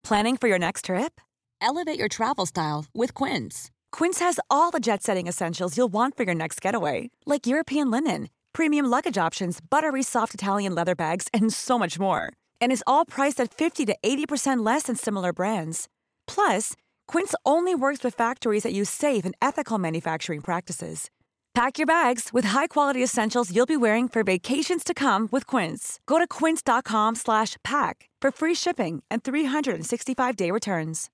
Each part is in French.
Planning for your next trip? Elevate your travel style with Quince. Quince has all the jet-setting essentials you'll want for your next getaway, like European linen, premium luggage options, buttery soft Italian leather bags, and so much more. And is all priced at 50 to 80% less than similar brands. Plus, Quince only works with factories that use safe and ethical manufacturing practices. Pack your bags with high-quality essentials you'll be wearing for vacations to come with Quince. Go to quince.com/pack for free shipping and 365-day returns.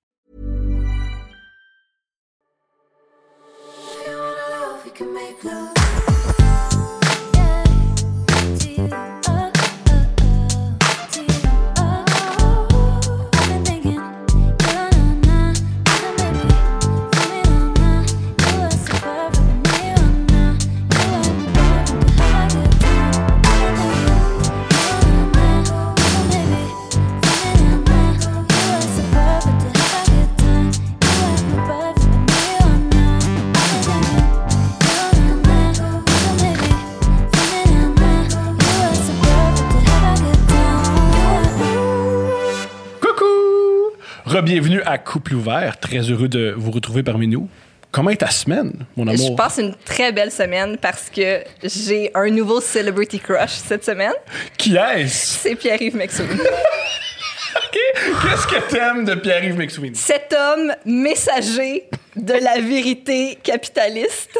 Bienvenue à Couple ouvert. Très heureux de vous retrouver parmi nous. Comment est ta semaine, mon amour? Je passe une très belle semaine parce que j'ai un nouveau celebrity crush cette semaine. Qui est-ce? C'est Pierre-Yves McSween. OK. Qu'est-ce que t'aimes de Pierre-Yves McSween? Cet homme messager de la vérité capitaliste.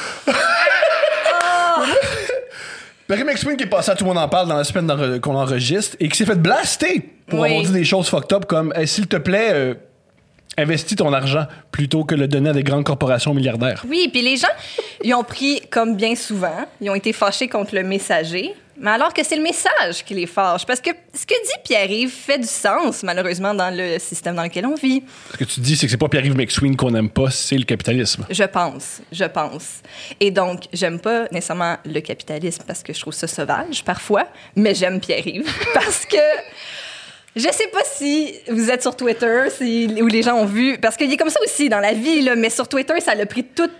Pierre-Yves McSween qui est passé à Tout le monde en parle dans la semaine qu'on enregistre et qui s'est fait blaster pour avoir dit des choses fucked up comme hey, s'il te plaît, investis ton argent plutôt que le donner à des grandes corporations milliardaires. Oui, puis les gens, ils ont pris, comme bien souvent, ils ont été fâchés contre le messager, mais alors que c'est le message qui les fâche. Parce que ce que dit Pierre-Yves fait du sens, malheureusement, dans le système dans lequel on vit. Ce que tu dis, c'est que c'est pas Pierre-Yves McSween qu'on aime pas, c'est le capitalisme. Je pense. Et donc, j'aime pas nécessairement le capitalisme parce que je trouve ça sauvage, parfois, mais j'aime Pierre-Yves parce que... Je sais pas si vous êtes sur Twitter, où les gens ont vu, parce qu'il est comme ça aussi dans la vie, là, mais sur Twitter, ça a pris tout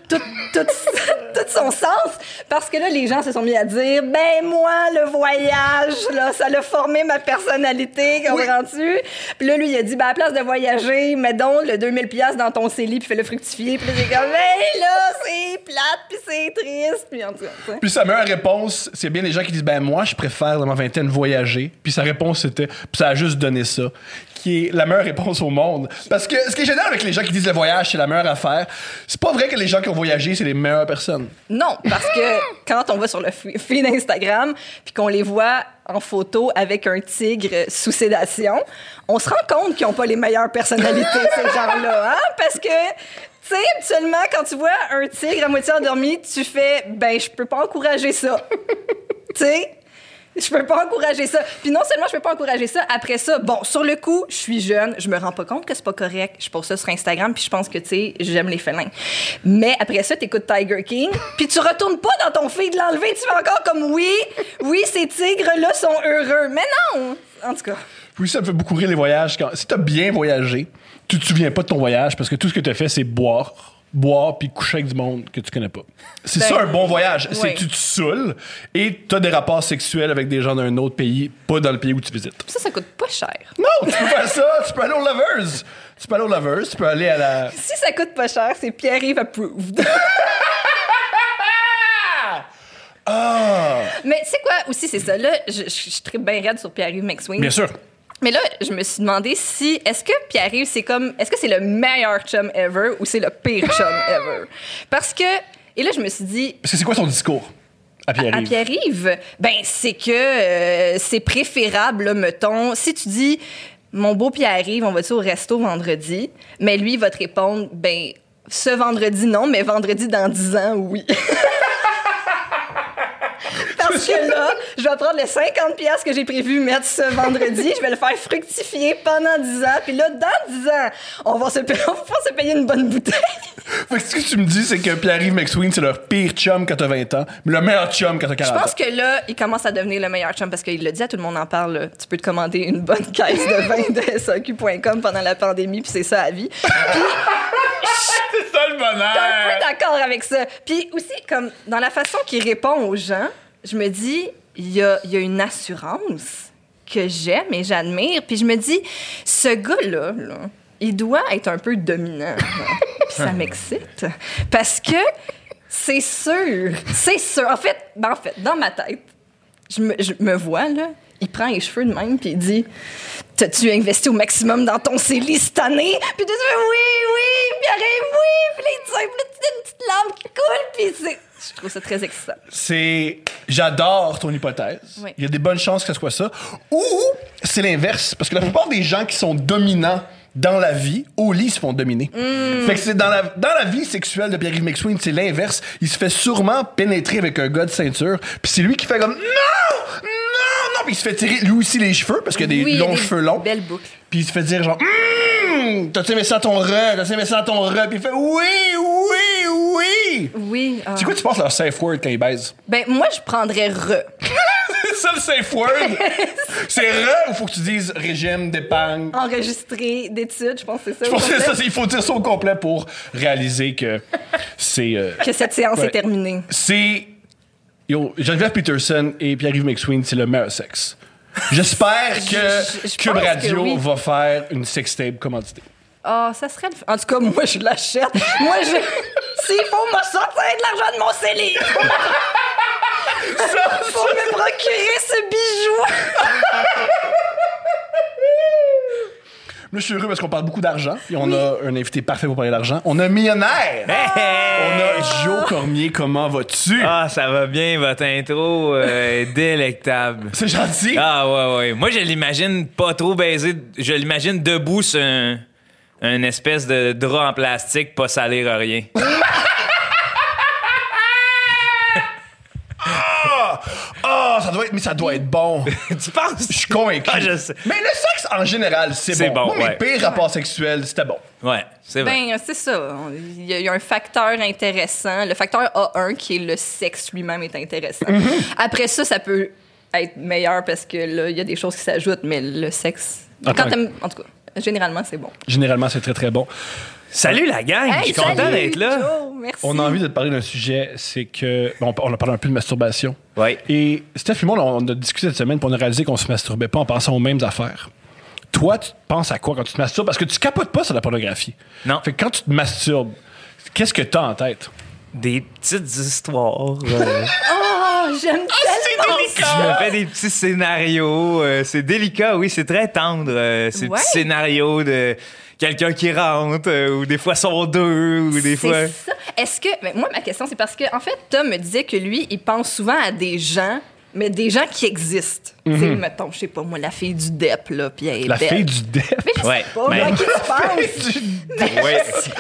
son sens, parce que là, les gens se sont mis à dire, ben moi, le voyage, là, ça l'a formé ma personnalité, comprends-tu? Puis là, lui, il a dit, ben à la place de voyager, mets donc le 2000$ dans ton CELI, puis fais-le fructifier, puis là, j'ai comme, hey, là, c'est plate, puis c'est triste, puis en tout cas. Puis sa meilleure réponse, c'est bien les gens qui disent, ben moi, je préfère dans ma vingtaine voyager, puis sa réponse, c'était, puis ça a juste donné ça, qui est la meilleure réponse au monde. Parce que ce qui est génial avec les gens qui disent le voyage, c'est la meilleure affaire, c'est pas vrai que les gens qui ont voyagé, c'est les meilleures personnes. Non, parce que quand on va sur le feed Instagram puis qu'on les voit en photo avec un tigre sous sédation, on se rend compte qu'ils n'ont pas les meilleures personnalités, ces gens-là, hein? Parce que tu sais, habituellement, quand tu vois un tigre à moitié endormi, tu fais « ben, je peux pas encourager ça. » Tu sais? Je peux pas encourager ça. Puis non seulement je peux pas encourager ça, après ça, bon, sur le coup, je suis jeune, je me rends pas compte que c'est pas correct. Je pose ça sur Instagram, puis je pense que, tu sais, j'aime les félins. Mais après ça, t'écoutes Tiger King, puis tu retournes pas dans ton feed l'enlever, tu fais encore comme oui, ces tigres-là sont heureux. Mais non! En tout cas. Oui, ça me fait beaucoup rire les voyages. Si t'as bien voyagé, tu te souviens pas de ton voyage parce que tout ce que t'as fait, c'est boire puis coucher avec du monde que tu connais pas. C'est ça un bon voyage. Oui. C'est que tu te saoules et tu as des rapports sexuels avec des gens d'un autre pays, pas dans le pays où tu visites. Ça coûte pas cher. Non, tu peux faire ça. Tu peux aller au Lovers. Tu peux aller à la... Si ça coûte pas cher, c'est Pierre-Yves approved. Ah! Mais tu sais quoi, aussi, c'est ça. Là, je tripe bien raide sur Pierre-Yves McSween. Bien sûr. Mais là, je me suis demandé est-ce que Pierre-Yves, est-ce que c'est le meilleur chum ever ou c'est le pire chum ever? Parce que, et là, je me suis dit... Parce que c'est quoi son discours à Pierre-Yves? À Pierre-Yves, ben, c'est que c'est préférable, là, mettons, si tu dis, mon beau Pierre-Yves, on va-tu au resto vendredi? Mais lui, il va te répondre, ben, ce vendredi, non, mais vendredi dans 10 ans, oui. Parce que là, je vais prendre les 50$ que j'ai prévu mettre ce vendredi, je vais le faire fructifier pendant 10 ans, puis là, dans 10 ans, on va se payer une bonne bouteille. Fait que ce que tu me dis, c'est que Pierre-Yves McSween, c'est leur pire chum quand t'as 20 ans, mais le meilleur chum quand t'as 40 ans. Je pense que là, il commence à devenir le meilleur chum parce qu'il le dit à tout le monde en parle. Là. Tu peux te commander une bonne caisse de vin de SAQ.com pendant la pandémie, puis c'est ça à vie. Puis, c'est ça le bonheur! T'es un peu d'accord avec ça. Puis aussi, comme dans la façon qu'il répond aux gens, je me dis, il y a une assurance que j'aime et j'admire. Puis je me dis, ce gars-là, là, il doit être un peu dominant. Puis ça m'excite. Parce que c'est sûr. En fait, dans ma tête, je me vois, là, il prend les cheveux de même, puis il dit, t'as-tu investi au maximum dans ton CELI cette année? Puis tu dis, oui, puis arrive, oui, puis là, il dit, puis une petite lampe qui coule, puis je trouve ça très excitant. J'adore ton hypothèse. Oui. Il y a des bonnes chances que ce soit ça. Ou c'est l'inverse, parce que la plupart des gens qui sont dominants dans la vie, au lit, ils se font dominer. Fait que c'est dans la vie sexuelle de Pierre-Yves McSween, c'est l'inverse. Il se fait sûrement pénétrer avec un gars de ceinture, puis c'est lui qui fait comme non, puis il se fait tirer lui aussi les cheveux parce qu'il y a des longs cheveux longs. Belle boucle. Puis il se fait dire genre t'as-tu aimé ça ton re, puis il fait oui. Oui. C'est quoi tu penses leur safe word quand ils baisent? Ben moi je prendrais re. C'est ça le safe word? C'est re ou faut que tu dises régime d'épargne? Enregistré d'études, je pense que c'est ça. Je pense que c'est ça, il faut dire ça au complet pour réaliser que c'est... que cette séance est terminée. C'est... Geneviève Peterson et Pierre-Yves McSween, c'est le meilleur sexe. J'espère que Cube Radio va faire une sextape commanditée. Ah, ça serait... En tout cas, moi, je l'achète. S'il faut me sortir de l'argent de mon CELI pour me procurer ce bijou. Là, je suis heureux parce qu'on parle beaucoup d'argent. Et on a un invité parfait pour parler d'argent. On a un millionnaire. On a Joe Cormier. Comment vas-tu? Ah, ça va bien, votre intro est délectable. C'est gentil. Ah, ouais. Moi, je l'imagine pas trop baisé. Je l'imagine debout sur un espèce de drap en plastique, pas salir rien. Ça doit être bon. Tu penses? Je suis convaincu. Ah, je sais. Mais le sexe, en général, c'est bon. Moi, mes pires rapports sexuels, c'était bon. Ouais, c'est vrai. Ben, c'est ça. Il y a un facteur intéressant. Le facteur A1, qui est le sexe lui-même, est intéressant. Après ça peut être meilleur parce que là, il y a des choses qui s'ajoutent, mais le sexe... En tout cas, généralement, c'est bon. Généralement, c'est très, très bon. Salut la gang! Je suis content d'être là. Joe, merci. On a envie de te parler d'un sujet, c'est que... Bon, on a parlé un peu de masturbation. Oui. Et Steph et moi, on a discuté cette semaine, puis on a réalisé qu'on se masturbait pas en pensant aux mêmes affaires. Toi, tu penses à quoi quand tu te masturbes? Parce que tu capotes pas sur la pornographie. Non. Fait que quand tu te masturbes, qu'est-ce que t'as en tête? Des petites histoires. Oh, j'aime tellement Je me fais des petits scénarios. C'est délicat, oui, c'est très tendre. Ces petits scénarios de quelqu'un qui rentre, ou des fois sont deux, ou des fois... C'est ça. Est-ce que... Mais moi, ma question, c'est parce que, en fait, Tom me disait que lui, il pense souvent à des gens, mais des gens qui existent. Tu sais, mettons, je sais pas, moi, la fille du DEP, là, puis elle est La belle. fille du DEP? Mais je sais pas, moi, qui tu penses? Oui.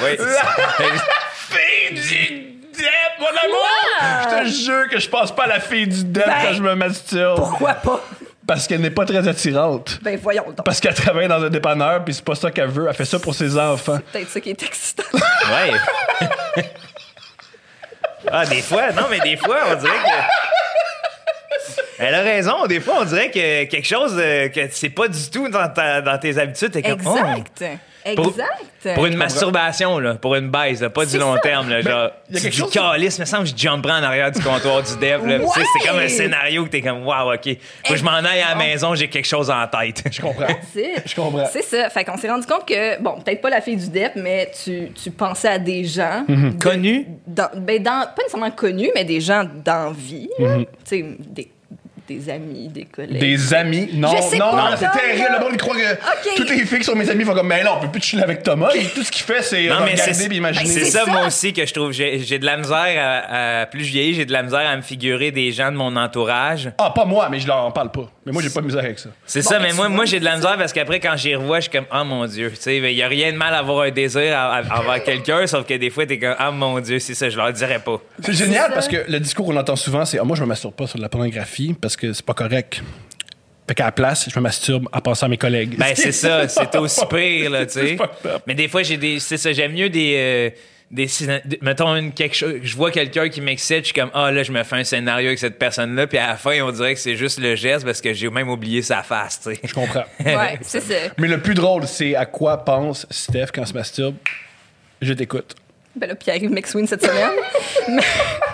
Fille du DEP, mon amour! Je te jure que je pense pas à la fille du DEP quand je me masturbe. Pourquoi pas? Parce qu'elle n'est pas très attirante. Ben, voyons donc. Parce qu'elle travaille dans un dépanneur, puis c'est pas ça qu'elle veut. Elle fait ça pour ses enfants. C'est peut-être ça qui est excitant. Ouais. Ah, des fois, on dirait que... Elle a raison, des fois, on dirait que quelque chose que c'est pas du tout dans tes habitudes. T'es comme, Exact. Exact. Pour une masturbation, là, pour une baise, là, pas du long terme. Là, genre, y a quelque du chose- calice, me semble que je jumperais en arrière du comptoir du dev. Là, Ouais! C'est comme un scénario que t'es comme, wow, OK. Faut que je m'en aille à la maison, j'ai quelque chose en tête. Je comprends. Je comprends. C'est ça. Fait qu'on s'est rendu compte que, bon, peut-être pas la fille du DEP, mais tu pensais à des gens. Connu? Pas nécessairement connus, mais des gens d'envie. Tu sais, des amis, des collègues. Des amis? Non, Je sais non, pas, non, c'est non, terrible. non. Le monde, il croit que OK. toutes les filles qui sont mes amis font comme, mais là, on peut plus te chiller avec Thomas. Et tout ce qu'il fait, c'est regarder et imaginer. C'est C'est ça, ça. moi aussi, que je trouve. J'ai de la misère à plus je vieillis, j'ai de la misère à me figurer des gens de mon entourage. Ah, pas moi, mais je leur en parle pas. Mais moi, j'ai pas de misère avec ça. C'est Bon, ça, ben, mais tu moi, vois, j'ai de la misère parce qu'après, quand j'y revois, je suis comme, oh mon Dieu. Tu sais, il y a rien de mal à avoir un désir envers quelqu'un, sauf que des fois, t'es comme, oh mon Dieu, c'est ça, je leur dirais pas. C'est génial ça. parce que le discours qu'on entend souvent, c'est moi, je me masturbe pas sur de la pornographie parce que c'est pas correct. Fait qu'à la place, je me masturbe en pensant à mes collègues. Ben, c'est ça, c'est aussi pire, là, tu sais. C'est fucked up. Mais des fois, c'est ça, j'aime mieux mettons quelque chose, je vois quelqu'un qui m'excite, je suis comme, là, je me fais un scénario avec cette personne-là, puis à la fin, on dirait que c'est juste le geste parce que j'ai même oublié sa face, tu sais. Je comprends. Ouais, c'est ça. Mais le plus drôle, c'est à quoi pense Steph quand elle se masturbe. Je t'écoute. Ben là, Pierre-Yves McSween cette semaine.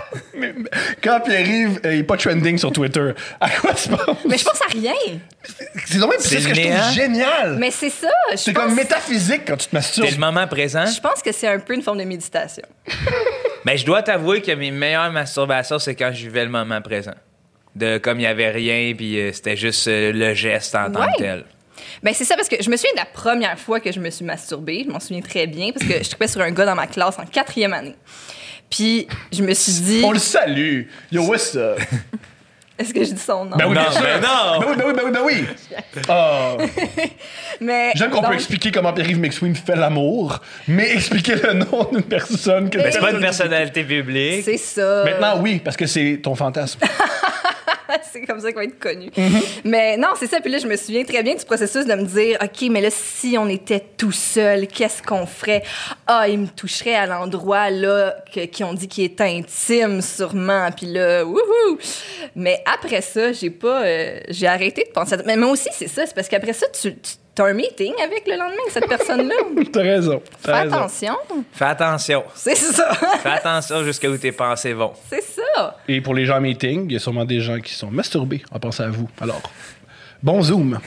Quand Pierre-Yves, il est pas trending sur Twitter, à quoi tu penses? Mais je pense à rien. C'est donc même C'est ce que je néant. trouve génial. Mais c'est ça. C'est comme métaphysique quand tu te masturbes. T'es le moment présent. Je pense que c'est un peu une forme de méditation. Ben, je dois t'avouer que mes meilleures masturbations, c'est quand je vivais le moment présent. De comme il y avait rien, puis c'était juste le geste en tant que tel. Ben c'est ça, parce que je me souviens de la première fois que je me suis masturbée. Je m'en souviens très bien, parce que je trouvais sur un gars dans ma classe en 4e année. Puis je me suis dit... On le salue. Yo, what's up? Est-ce que je dis son nom? Ben oui, Non, bien sûr. ben non. Ben oui. Ah. Mais, J'aime qu'on donc, peut expliquer comment Pierre-Yves McSween fait l'amour, mais expliquer le nom d'une personne que... Ben, c'est pas une personnalité publique. C'est ça. Maintenant, oui, parce que c'est ton fantasme. C'est comme ça qu'il va être connu. Mais non, c'est ça. Puis là, je me souviens très bien du processus de me dire, OK, mais là, si on était tout seul, qu'est-ce qu'on ferait? Ah, il me toucherait à l'endroit, là, qui ont dit qu'il est intime, sûrement. Puis là, wouhou! Mais après ça, j'ai arrêté de penser à ça. Mais moi aussi, c'est ça. C'est parce qu'après ça, tu as un meeting avec le lendemain, cette personne-là. T'as raison. Fais attention. Fais attention. C'est ça. Fais attention jusqu'à où tes pensées vont. C'est ça. Et pour les gens en meeting, il y a sûrement des gens qui sont masturbés en pensant à vous. Alors, bon Zoom.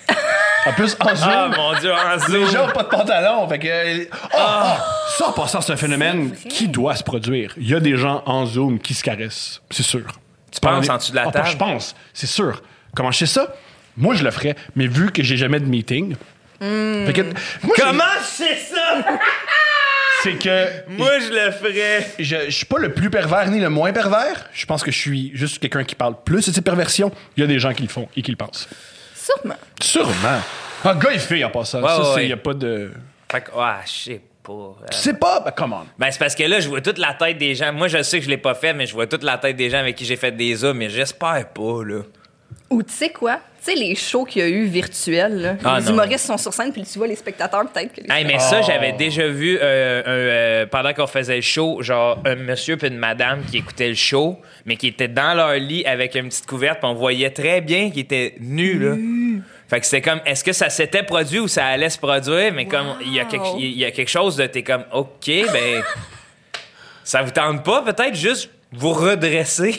En plus, en Zoom, Ah, mon Dieu, en les Zoom. gens ont pas de pantalon. Fait que... Ça, en passant, c'est un phénomène C'est vrai. qui doit se produire. Il y a des gens en Zoom qui se caressent. C'est sûr. Tu penses en dessous de la table? Je pense. C'est sûr. Comment je sais ça? Moi, je le ferais. Mais vu que j'ai jamais de meeting... Fait que, moi, Comment c'est ça? c'est que... Moi, je le ferais. Je suis pas le plus pervers ni le moins pervers. Je pense que je suis juste quelqu'un qui parle plus de ses perversions. Il y a des gens qui le font et qui le pensent. Sûrement. Sûrement. Un gars et fille en passant. Ouais, ça, ouais, c'est... ouais. Il y a pas de... Fait que, je sais pas. Tu sais pas? Ben, come on. Ben, c'est parce que là, je vois toute la tête des gens. Moi, je sais que je l'ai pas fait, mais je vois toute la tête des gens avec qui j'ai fait des zooms, mais j'espère pas, là. Ou tu sais quoi? Tu sais, les shows qu'il y a eu virtuels, là. Ah, les non. humoristes sont sur scène, puis tu vois les spectateurs, peut-être que les Hey, mais ça, j'avais déjà vu pendant qu'on faisait le show, genre un monsieur puis une madame qui écoutaient le show, mais qui étaient dans leur lit avec une petite couverte, puis on voyait très bien qu'ils étaient nus, là. Fait que c'était comme, est-ce que ça s'était produit ou ça allait se produire? Mais comme, il y a quelque chose de, t'es comme, OK, ben, ça vous tente pas peut-être juste vous redresser?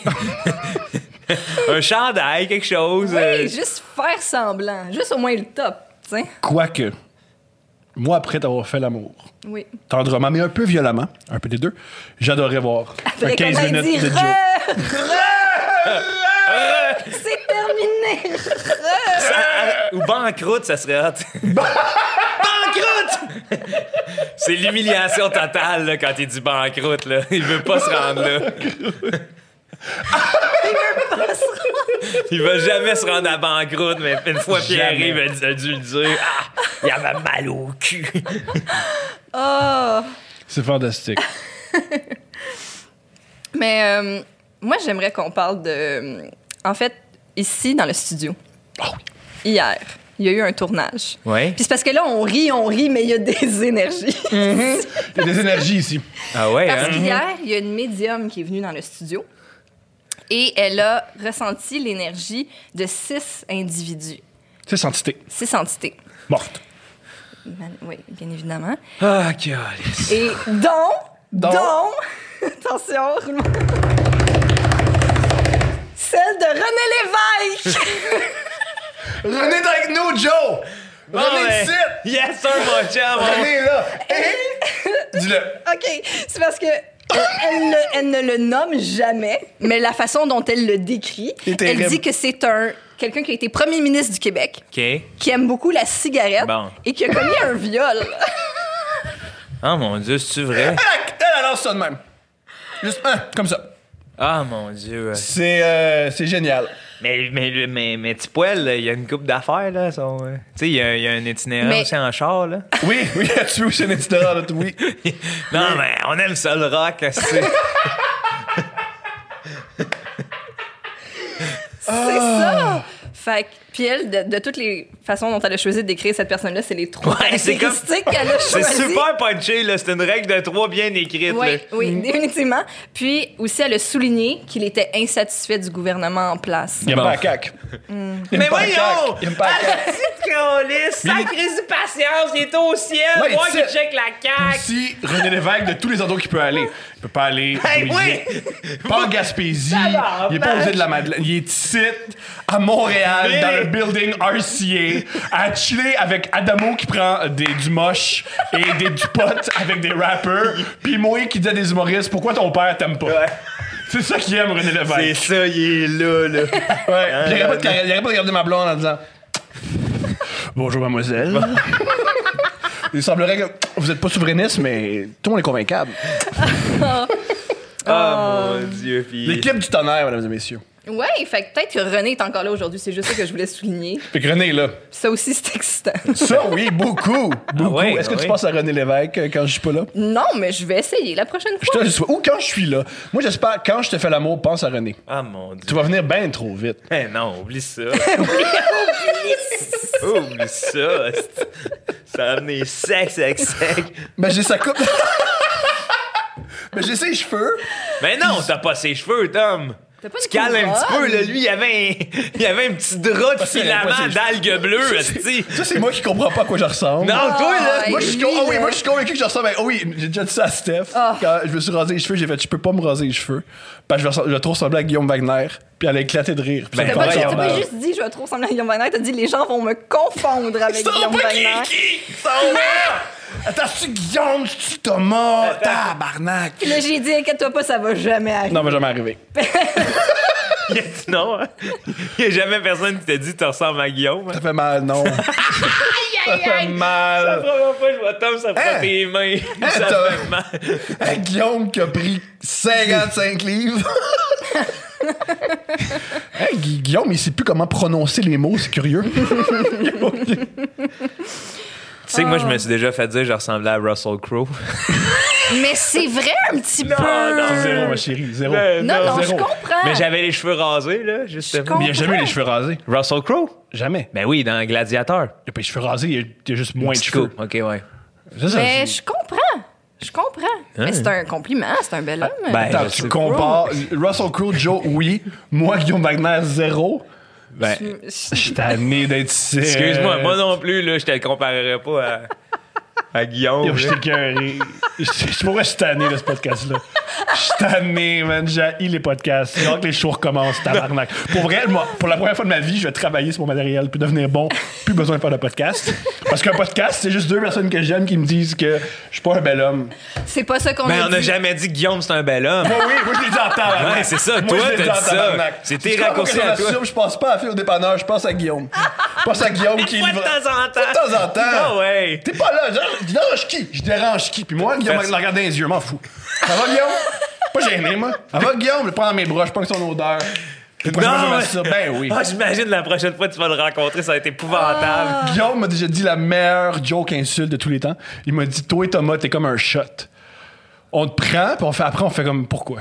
Un chandail, quelque chose. Oui, juste faire semblant. Juste au moins le top, tu sais. Quoique, moi, après t'avoir fait l'amour, Oui. tendrement, mais un peu violemment, un peu des deux, j'adorerais voir un Après, 15 comme elle minutes dit, de Joe. C'est terminé. Ou banqueroute, ça serait hot. Banqueroute! C'est l'humiliation totale là, quand il dit banqueroute. Là. Il veut pas se rendre là. Il va jamais se rendre à banqueroute, mais une fois Pierre-Yves a dû le dire, il avait mal au cul. Oh. C'est fantastique. Mais moi, j'aimerais qu'on parle de... En fait, ici, dans le studio, hier, il y a eu un tournage. Ouais. Puis c'est parce que là, on rit, mais il y a des énergies. Il y a des énergies ici. Ah ouais, Parce hein? qu'hier, il y a une médium qui est venue dans le studio et elle a ressenti l'énergie de 6 individus, C'est entité 6 entités. morte. Oui, bien évidemment. Ah, calice. Et dont attention, roulement. Celle de René Lévesque. René est avec nous, Joe! René ouais. ici! Yes, sir, mon chum! René est là! Dis-le. OK, c'est parce que elle ne le nomme jamais, mais la façon dont elle le décrit, C'est terrible. elle dit que c'est quelqu'un qui a été premier ministre du Québec, OK. qui aime beaucoup la cigarette Bon. et qui a commis un viol. Ah, mon Dieu, c'est-tu vrai? Elle lance ça de même. Juste comme ça. Ah, mon Dieu. C'est génial. Mais petit poil, il y a une couple d'affaires, là. Tu sais, il y a un itinérant Mais- aussi en char, là. Oui, tu veux chez Netidora, là, oui. Non, mais on aime ça, le rock, c'est... C'est ça! Fait que, puis elle, de toutes les façon dont elle a choisi de décrire cette personne-là, c'est les 3 c'est caractéristiques qu'elle a choisies. C'est super punché, là. C'est une règle de 3 bien écrite. Oui, là. oui, définitivement. Puis aussi, elle a souligné qu'il était insatisfait du gouvernement en place. Il aime pas la CAQ. Mais voyons! Il aime pas la CAQ. Petite câlisse, sacré du patience, il est au ciel, Ouais, voir il qu'il sait. check la CAQ. Aussi, René Lévesque, de tous les endroits qu'il peut aller. Il peut pas aller. Hey, Louisiane, pas en Gaspésie. Il est pas aux îles de la Madeleine. Il est ici, à Montréal, Mais- dans le building RCA, à chiller avec Adamo qui prend du moche et du pot avec des rappers. Puis moi qui dit à des humoristes, pourquoi ton père t'aime pas? Ouais. C'est ça qu'il aime, René C'est Lévesque. ça, il est là, là. Ouais. Puis il arrête pas de regarder ma blonde en disant bonjour, mademoiselle. Il semblerait que vous êtes pas souverainiste, mais tout le monde est convaincable. Oh mon Dieu, puis... L'équipe du tonnerre, mesdames et messieurs. Ouais, fait que peut-être que René est encore là aujourd'hui. C'est juste ça que je voulais souligner. Fait que René est là. Ça aussi, c'est excitant. Ça, oui, beaucoup. Beaucoup. ouais, Est-ce que tu ouais. penses à René Lévesque quand je suis pas là? Non, mais je vais essayer la prochaine Je fois. ou quand je suis là. Moi, j'espère, quand je te fais l'amour, pense à René. Ah, mon Dieu. Tu vas venir bien trop vite. Eh non, oublie ça. Oublie ça. Ça a amené sec. Ben, j'ai sa coupe. Ben, j'ai ses cheveux. Mais non, t'as pas ses cheveux, Tom. T'as pas Tu de cales un petit couronne. peu, là. Lui, il y avait un petit drap de Parce que filament moi, c'est- d'algues bleues, esti. Ça, c'est moi qui comprends pas à quoi je ressemble. Non, toi, là. Moi, je suis lui, oui, là. moi, je suis convaincu que je ressemble à... oui, j'ai déjà dit ça à Steph. Quand je me suis rasé les cheveux, j'ai fait, je peux pas me raser les cheveux. Parce que je vais trop ressembler à Guillaume Wagner. Puis elle a éclaté de rire. Puis Ben, ça me T'as fait pas, normal. t'as pas juste dit je vais trop ressembler à Guillaume Wagner, t'as dit les gens vont me confondre avec Ça va Guillaume pas qui Wagner. est qui? Ça va! Attends, c'est Guillaume, c'est Thomas? Tabarnak! Puis là, j'ai dit inquiète-toi pas, ça va jamais arriver. Non, ça va jamais arriver. Il a dit non, hein. Il y a jamais personne qui t'a dit que tu ressembles à Guillaume. Ça fait mal, non. Ça fait La mal. première fois que je vois Tom, ça prend Hein? tes mains. Hein, Ça t'as- fait mal. Hey, Guillaume qui a pris 55 livres. Hey, Guillaume, il sait plus comment prononcer les mots, c'est curieux. Tu sais que moi, je me suis déjà fait dire que je ressemblais à Russell Crowe. Mais c'est vrai un petit peu. Zéro, ma chérie, zéro. Non, je zéro. comprends. Mais j'avais les cheveux rasés, là, justement. Mais il a jamais eu les cheveux rasés. Russell Crowe? Jamais. Ben oui, dans Gladiator. Il a pas les cheveux rasés, il a juste moins de Petit cheveux. coup. OK, ouais. C'est ça, Mais c'est- je comprends. Je comprends. Mais c'est un compliment, c'est un bel homme. Ben, Attends, je tu sais. compares Russell Crowe, Joe, oui. Moi, Guillaume Wagner, zéro. Ben, Je suis tanné d'être ici. excuse-moi, moi non plus, là, je te le comparerais pas à Guillaume. Yo, je là. t'ai écoeuré. Je pourrais, je suis tanné de ce podcast-là. Je suis tanné, man. J'ai les podcasts. J'ai hâte que les shows recommencent, tabarnak. Pour vrai, moi, pour la première fois de ma vie, je vais travailler sur mon matériel puis devenir bon. Plus besoin de faire de podcast. Parce qu'un podcast, c'est juste 2 personnes que j'aime qui me disent que je suis pas un bel homme. C'est pas ça qu'on Ben, a on n'a dit. jamais dit que Guillaume, c'est un bel homme. Oui, moi, je l'ai dit en tabarnak. Ouais, c'est ça. Moi, Toi, je l'ai t'as dit en dit ça. tabarnak. C'est tes Tu vois, raccourcis moi, à quand toi. je m'assume, je pense pas à la fille au dépanneur, je pense à Guillaume. Je pense à Guillaume qui Une fois de livre- temps en temps. De temps en temps. Ah ouais. T'es pas là, je dérange qui? Je dérange qui? Puis moi, Guillaume, Merci. il le regarde dans les yeux, m'en fous. Ça va, Guillaume? Pas gêné, moi. Ça va, Guillaume? Je le prends dans mes bras, je prends son odeur. Le prochain fois, je Non, me ça. Ben oui. Ah, j'imagine la prochaine fois que tu vas le rencontrer, ça va être épouvantable. Guillaume m'a déjà dit la meilleure joke insulte de tous les temps. Il m'a dit, toi et Thomas, t'es comme un shot. On te prend, puis après, on fait comme, pourquoi?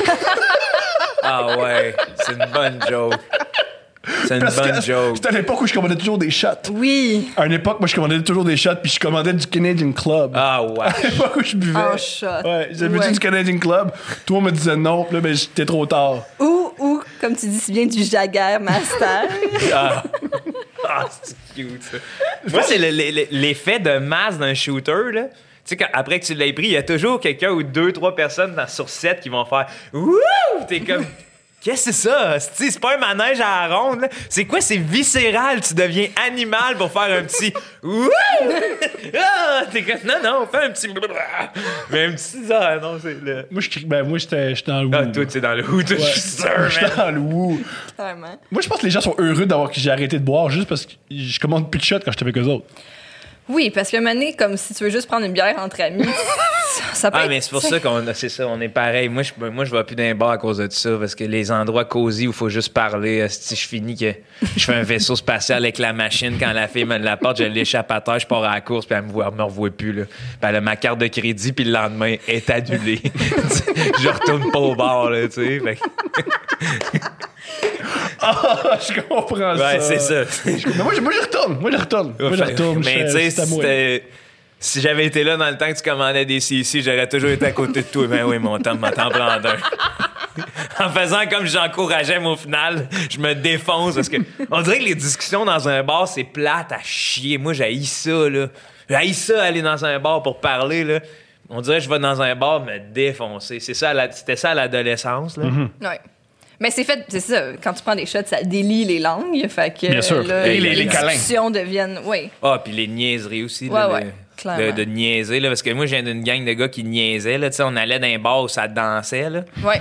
Ah ouais, c'est une bonne joke. C'est une Parce bonne que joke. c'était à l'époque où je commandais toujours des shots. Oui. À une époque, moi, je commandais toujours des shots, puis je commandais du Canadian Club. Ah ouais. À l'époque où je buvais. En shot. Ouais, j'avais Ouais. dit du Canadian Club. Toi, on me disait non, puis là, ben, j'étais trop tard. Ou, comme tu dis si bien, du Jaguar Master. Ah, c'est cute, ça. Moi, c'est l'effet de masse d'un shooter, là. Tu sais, après que tu l'aies pris, il y a toujours quelqu'un ou 2-3 personnes sur 7 qui vont faire « Wouh! » T'es comme... Qu'est-ce que c'est ça? C'est pas un manège à la ronde, là. C'est quoi? C'est viscéral. Tu deviens animal pour faire un petit « Wouh! » Ah! T'es comme... Non, fais un petit... Mais un petit... Ah, non, c'est le... Moi, j'étais dans le woo. Ah, toi, tu es dans le « Wouh! » Je suis sûr, J'étais man. dans le woo. Vraiment. Moi, je pense que les gens sont heureux d'avoir que j'ai arrêté de boire juste parce que je commande plus de shots quand j'étais avec eux autres. Oui, parce qu'à un moment donné, comme si tu veux juste prendre une bière entre amis, ça peut Ah, être- mais c'est pour ça c'est ça, on est pareil. Moi, je vais plus dans les bars à cause de ça, parce que les endroits cosy où il faut juste parler, si je finis que je fais un vaisseau spatial avec la machine, quand la fille me l'apporte, je l'échappe à terre, je pars à la course, puis elle me revoit plus, là. Puis elle a ma carte de crédit, puis le lendemain, elle est annulée. Je retourne pas au bar, là, tu sais. Fait que- Je comprends ça. Ouais, c'est ça. Mais moi, j'y retourne. Moi, je retourne. Mais tu sais, si j'avais été là dans le temps que tu commandais des CC, j'aurais toujours été à côté de toi. Ben oui, mon Tom, m'attends prendre un. En faisant comme j'encourageais, mais au final, je me défonce parce que on dirait que les discussions dans un bar, c'est plate à chier. Moi, j'haïs ça, là. J'haïs ça, aller dans un bar pour parler, là. On dirait que je vais dans un bar me défoncer. C'était ça à l'adolescence, là. Ouais. Mais c'est ça. Quand tu prends des shots, ça délie les langues. Fait que bien sûr. là, Et les câlins. discussions deviennent... Oui. Ah, puis les niaiseries aussi. Ouais, là, ouais. Clairement. de niaiser, là, parce que moi, je viens d'une gang de gars qui niaisaient. Là, on allait dans un bar où ça dansait. Là, Ouais.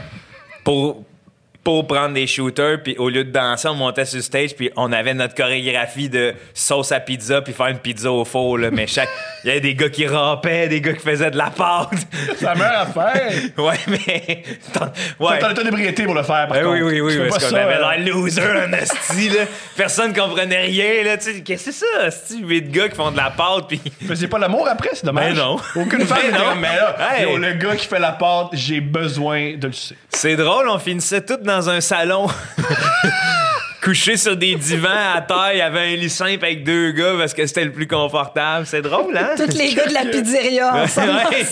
pour prendre des shooters, puis au lieu de danser, on montait sur le stage, puis on avait notre chorégraphie de sauce à pizza, puis faire une pizza au four. Là, mais il y avait des gars qui rampaient, des gars qui faisaient de la pâte. C'est la meilleure affaire. Ouais, mais... Ouais. T'as le temps d'ébriété pour le faire, par contre. Oui, Tu fais parce pas qu'on ça, avait l'air loser en asti, là. Personne comprenait rien, là. Tu sais, qu'est-ce que c'est ça, asti? 8 gars qui font de la pâte, puis... Faisiez pas l'amour après, c'est dommage. Ben non. Aucune femme Ben était non. comme, mais là, Hey. yo, le gars qui fait la pâte, j'ai besoin de le sucer. C'est drôle, on finissait tous dans un salon. Couchés sur des divans à terre, il y avait un lit simple avec 2 gars parce que c'était le plus confortable. C'est drôle, hein? Tous les gars de la pizzeria ensemble. Ouais.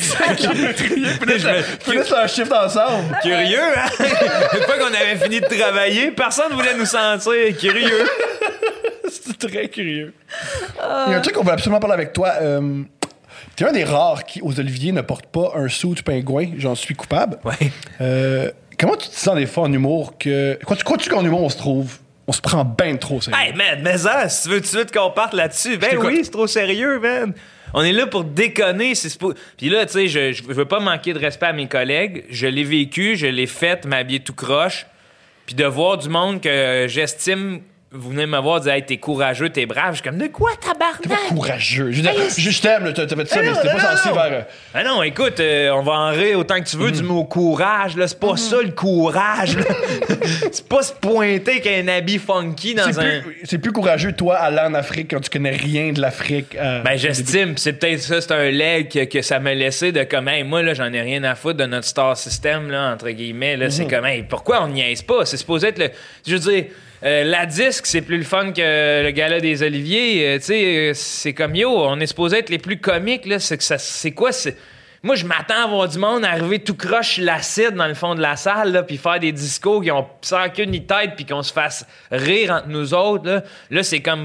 Finissent leur shift ensemble. Curieux, hein? Une fois qu'on avait fini de travailler, personne voulait nous sentir. Curieux. C'est très curieux. Il y a un truc qu'on veut absolument parler avec toi. T'es un des rares qui, aux Oliviers, ne porte pas un suit pingouin. J'en suis coupable. Ouais. Comment tu te sens des fois en humour que... Crois-tu qu'en humour, on se prend bien trop sérieux? Hey, man, mais ça, si tu veux tout de suite qu'on parte là-dessus, ben t'écoute. oui, c'est trop sérieux, man. On est là pour déconner. Puis là, tu sais, je veux pas manquer de respect à mes collègues. Je l'ai vécu, je l'ai fait, m'habiller tout croche. Puis de voir du monde que j'estime... Vous venez me voir dire, hey, t'es courageux, t'es brave. Je suis comme, de quoi, tabarnak? T'es pas courageux. Je veux dire, je t'aime, là, t'as fait ça, mais c'était pas censé vers... Ah non, écoute, on va en rire autant que tu veux du mot courage. Là. C'est pas ça, le courage. Là. C'est pas se pointer qu'un habit funky dans C'est plus courageux, toi, aller en Afrique quand tu connais rien de l'Afrique. Ben, j'estime. C'est peut-être ça, c'est un leg que ça m'a laissé de comme, hey, moi, là, j'en ai rien à foutre de notre star system, là, entre guillemets. Là, c'est comme, hey, pourquoi on niaise pas? C'est supposé être le... Je veux dire... la disque, c'est plus le fun que le gala des Oliviers. Tu sais, c'est comme, yo, on est supposé être les plus comiques, là. C'est quoi? Moi, je m'attends à voir du monde arriver tout croche l'acide dans le fond de la salle, là, puis faire des discours qui ont sans queue ni tête, puis qu'on se fasse rire entre nous autres, là. Là, c'est comme...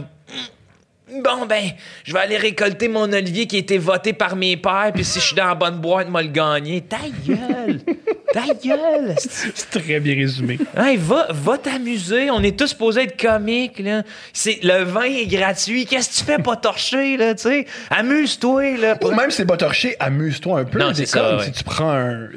Bon, ben, je vais aller récolter mon Olivier qui a été voté par mes pairs, puis si je suis dans la bonne boîte, moi le gagner. Ta gueule! Ta gueule! C'est très bien résumé. Hey, va t'amuser. On est tous supposés être comiques, là. Le vin est gratuit. Qu'est-ce que tu fais pas torcher, là, tu sais? Amuse-toi, là. Ou même si c'est pas torché, amuse-toi un peu. Non, c'est ça, ouais. Si tu prends un...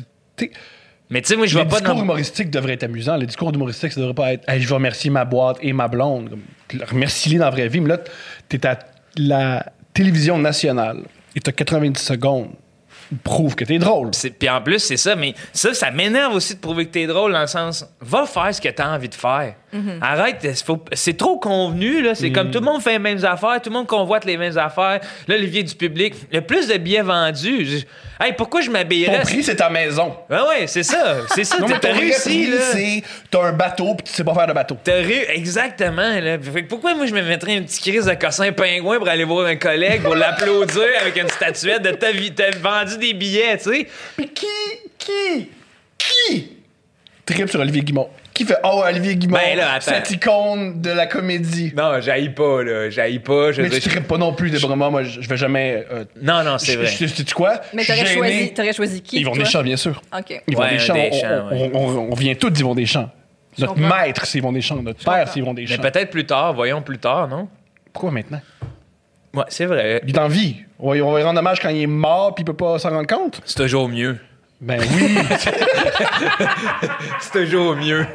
Mais tu sais, moi, je les vais pas discours humoristiques devraient être amusants. Les discours humoristiques, ça devrait pas être hey, je vais remercier ma boîte et ma blonde. Remercie-les dans la vraie vie. Mais là, t'es à la télévision nationale et t'as 90 secondes. Prouve que t'es drôle. Puis en plus, c'est ça. Mais ça m'énerve aussi de prouver que t'es drôle dans le sens... Va faire ce que t'as envie de faire. Arrête. C'est trop convenu, là. C'est comme tout le monde fait les mêmes affaires. Tout le monde convoite les mêmes affaires. Là, Olivier du public. Le plus de billets vendus... Hey, pourquoi je m'habillerais... Ton prix, c'est ta maison. Ah ouais, c'est ça. C'est ça. Non, mais T'as ton vrai réussi, prix, là. c'est t'as un bateau puis tu sais pas faire de bateau. Exactement, là. Fait que pourquoi moi je me mettrais un petit crise de cossin pingouin pour aller voir un collègue pour l'applaudir avec une statuette de ta vie? T'as vendu des billets, tu sais. Puis qui tripe sur Olivier Guimond? Qui fait Olivier Guimond, Ben là, attends. cette icône de la comédie? Non, j'haïs pas, là. J'haïs pas. Mais tu tripes pas non plus, Déborah. Moi, je vais jamais... Non, c'est vrai. Sais-tu quoi? Mais t'aurais choisi qui? Yvon Deschamps, bien sûr. OK. Yvon Ouais, Deschamps, Deschamps, on vient tous d'Yvon Deschamps. Notre comprends. maître, c'est Yvon Deschamps. Notre père, c'est Yvon Deschamps. Mais peut-être plus tard, voyons plus tard, non? Pourquoi maintenant? Ouais, c'est vrai. Il est en vie. On va lui rendre hommage quand il est mort puis il peut pas s'en rendre compte. C'est toujours mieux. Ben oui. C'est toujours mieux.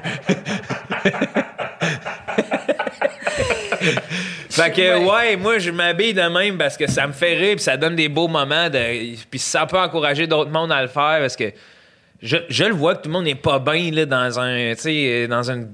Fait que, ouais, moi, je m'habille de même parce que ça me fait rire puis ça donne des beaux moments. Puis ça peut encourager d'autres mondes à le faire parce que je le vois que tout le monde n'est pas bien là, dans un, tu sais, dans une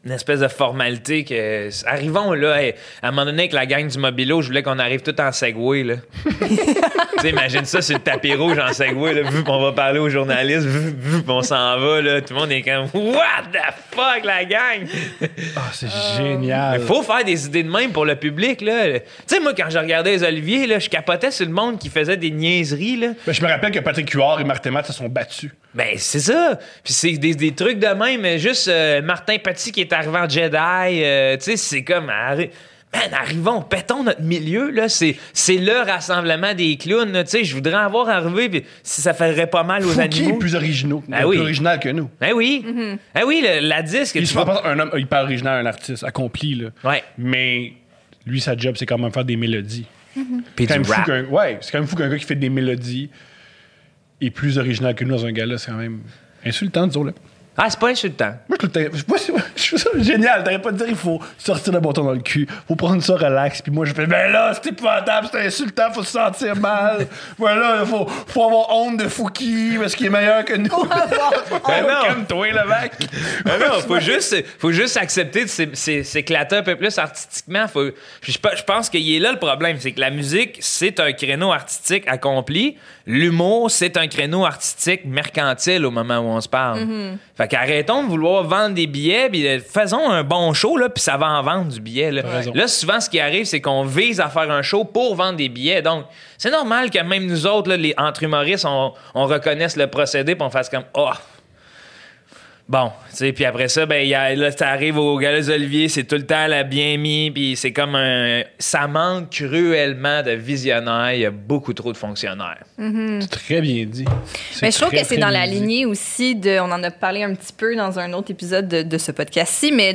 une espèce de formalité que... Arrivons, là, à un moment donné, avec la gang du Mobilo, je voulais qu'on arrive tout en Segway, là. Tu sais, imagine ça sur le tapis rouge en Segway, là, vu qu'on va parler aux journalistes, vu qu'on s'en va, là, tout le monde est comme « What the fuck, la gang? » C'est génial. Il faut faire des idées de même pour le public, là. Tu sais, moi, quand je regardais les Olivier, là, je capotais sur le monde qui faisait des niaiseries, là. Ben, je me rappelle que Patrick Huard et Martin Matt se sont battus. Ben, c'est ça. Puis c'est des trucs de même. Juste Martin Petit qui est arrivé en Jedi. Tu sais, c'est comme... Man, arrivons, pétons notre milieu, là. C'est le rassemblement des clowns, tu sais. Je voudrais en voir arriver, puis si ça ferait pas mal aux Fouki animaux. est plus originaux, Ah plus oui. original que nous. Ben oui. Ah oui, la disque... Il tu se vois- pense un homme hyper original, un artiste accompli, là. Ouais. Mais lui, sa job, c'est quand même faire des mélodies. Puis C'est quand du même fou rap. c'est quand même fou qu'un gars qui fait des mélodies est plus original que nous dans un gars-là. C'est quand même insultant, disons-le. Ah, c'est pas insultant. Moi, je trouve ça génial. T'arrêtes pas de dire il faut sortir le bâton dans le cul, faut prendre ça relax. Puis moi, je fais, ben là, c'est épouvantable, c'est insultant, faut se sentir mal. Voilà, faut avoir honte de Fouki parce qu'il est meilleur que nous. Ben non. Calme-toi, le mec. Ah non, faut juste accepter de s'éclater un peu plus artistiquement. Je pense qu'il est là le problème, c'est que la musique, c'est un créneau artistique accompli. L'humour, c'est un créneau artistique mercantile au moment où on se parle. Fait qu'arrêtons de vouloir vendre des billets, puis faisons un bon show, là, puis ça va en vendre du billet. Là. Là, souvent, ce qui arrive, c'est qu'on vise à faire un show pour vendre des billets. Donc, c'est normal que même nous autres, là, entre humoristes, on reconnaisse le procédé, puis on fasse comme « Oh! » Bon, tu sais, puis après ça, ben, là, ça arrive au Gala des Olivier, c'est tout le temps la bien mis, puis c'est comme ça manque cruellement de visionnaires, il y a beaucoup trop de fonctionnaires. C'est très bien dit. Mais je trouve que c'est dans la lignée. lignée aussi de. On en a parlé un petit peu dans un autre épisode de ce podcast-ci, mais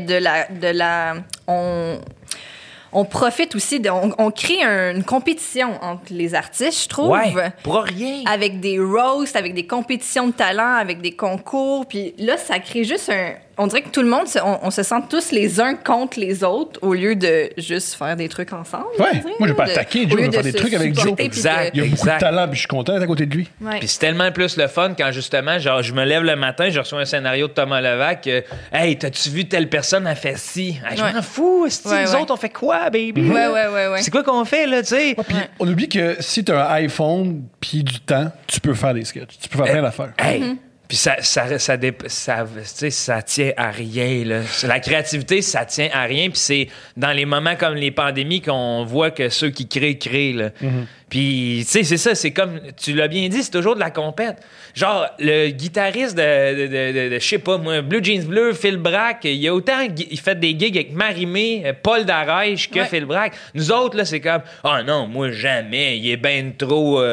on profite aussi on crée une compétition entre les artistes, je trouve. Ouais, pour rien. Avec des roasts, avec des compétitions de talent, avec des concours. Puis là, ça crée juste on dirait que tout le monde, on se sent tous les uns contre les autres au lieu de juste faire des trucs ensemble. Ouais, on dirait, moi, je vais pas de- attaquer au Joe, je lieu vais faire de des se trucs avec Joe. supporter puis Exact. Il y a beaucoup de Exact. talent, puis je suis content d'être à côté de lui. Ouais. Puis c'est tellement plus le fun quand, justement, genre, je me lève le matin, je reçois un scénario de Thomas Levac. Hey, t'as-tu vu telle personne a fait ci? Hey, je Ouais. m'en fous. Ouais, nous ouais. autres, on fait quoi, baby? Ouais. C'est quoi qu'on fait, là, tu sais? Puis on oublie que si t'as un iPhone puis du temps, tu peux faire des sketchs. Tu peux faire plein d'affaires. Hey! Puis ça tu sais, ça tient à rien, là. La créativité, ça tient à rien. Puis c'est dans les moments comme les pandémies qu'on voit que ceux qui créent, là. Puis, tu sais, c'est ça, c'est comme, tu l'as bien dit, c'est toujours de la compète. Genre, le guitariste de je sais pas, moi, Blue Jeans Bleu, Phil Brack, il a autant, il fait des gigs avec Marie-Mé, Paul Darèche que Phil Brack. Nous autres, là, c'est comme, ah non, moi, jamais, il est ben trop,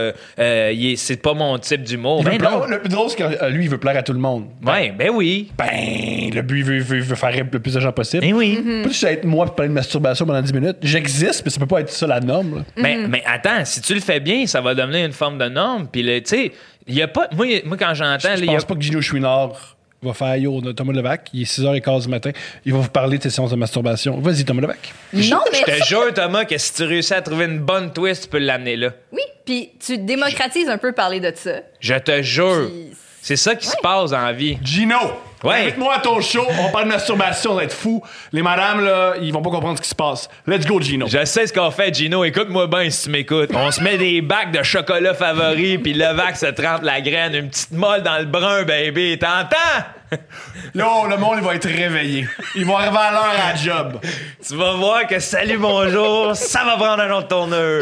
c'est pas mon type d'humour. Ben non. Le plus drôle, c'est que lui, il veut plaire à tout le monde. Ouais, ben oui. Ben, le but, il veut faire rire le plus de gens possible. Ben oui. Pas juste être moi pour parler de masturbation pendant 10 minutes. J'existe, mais ça peut pas être ça la norme. Là. Mais attends, si tu le fais bien, ça va devenir une forme de norme. Puis, tu sais, il y a pas. Moi quand j'entends. Je là, pense pas que Gino Chouinard va faire Yo, Thomas Levac. Il est 6h15 du matin. Il va vous parler de ses séances de masturbation. Vas-y, Thomas Levac. Non, mais Je te jure, Thomas, que si tu réussis à trouver une bonne twist, tu peux l'amener là. oui, puis tu démocratises un peu parler de ça. Je te jure. Puis- C'est ça qui se passe en vie. Gino! Ouais. Invite-moi à ton show. On parle de masturbation, ça va être fou. Les madames, là, ils vont pas comprendre ce qui se passe. Let's go, Gino. Je sais ce qu'on fait, Gino. Écoute-moi bien si tu m'écoutes. On se met des bacs de chocolat favoris, puis Levac se trempe la graine, une petite molle dans le brun, baby. T'entends? Là, le monde, il va être réveillé. Ils vont arriver à l'heure à la job. Tu vas voir que salut, bonjour, ça va prendre un autre tourneur.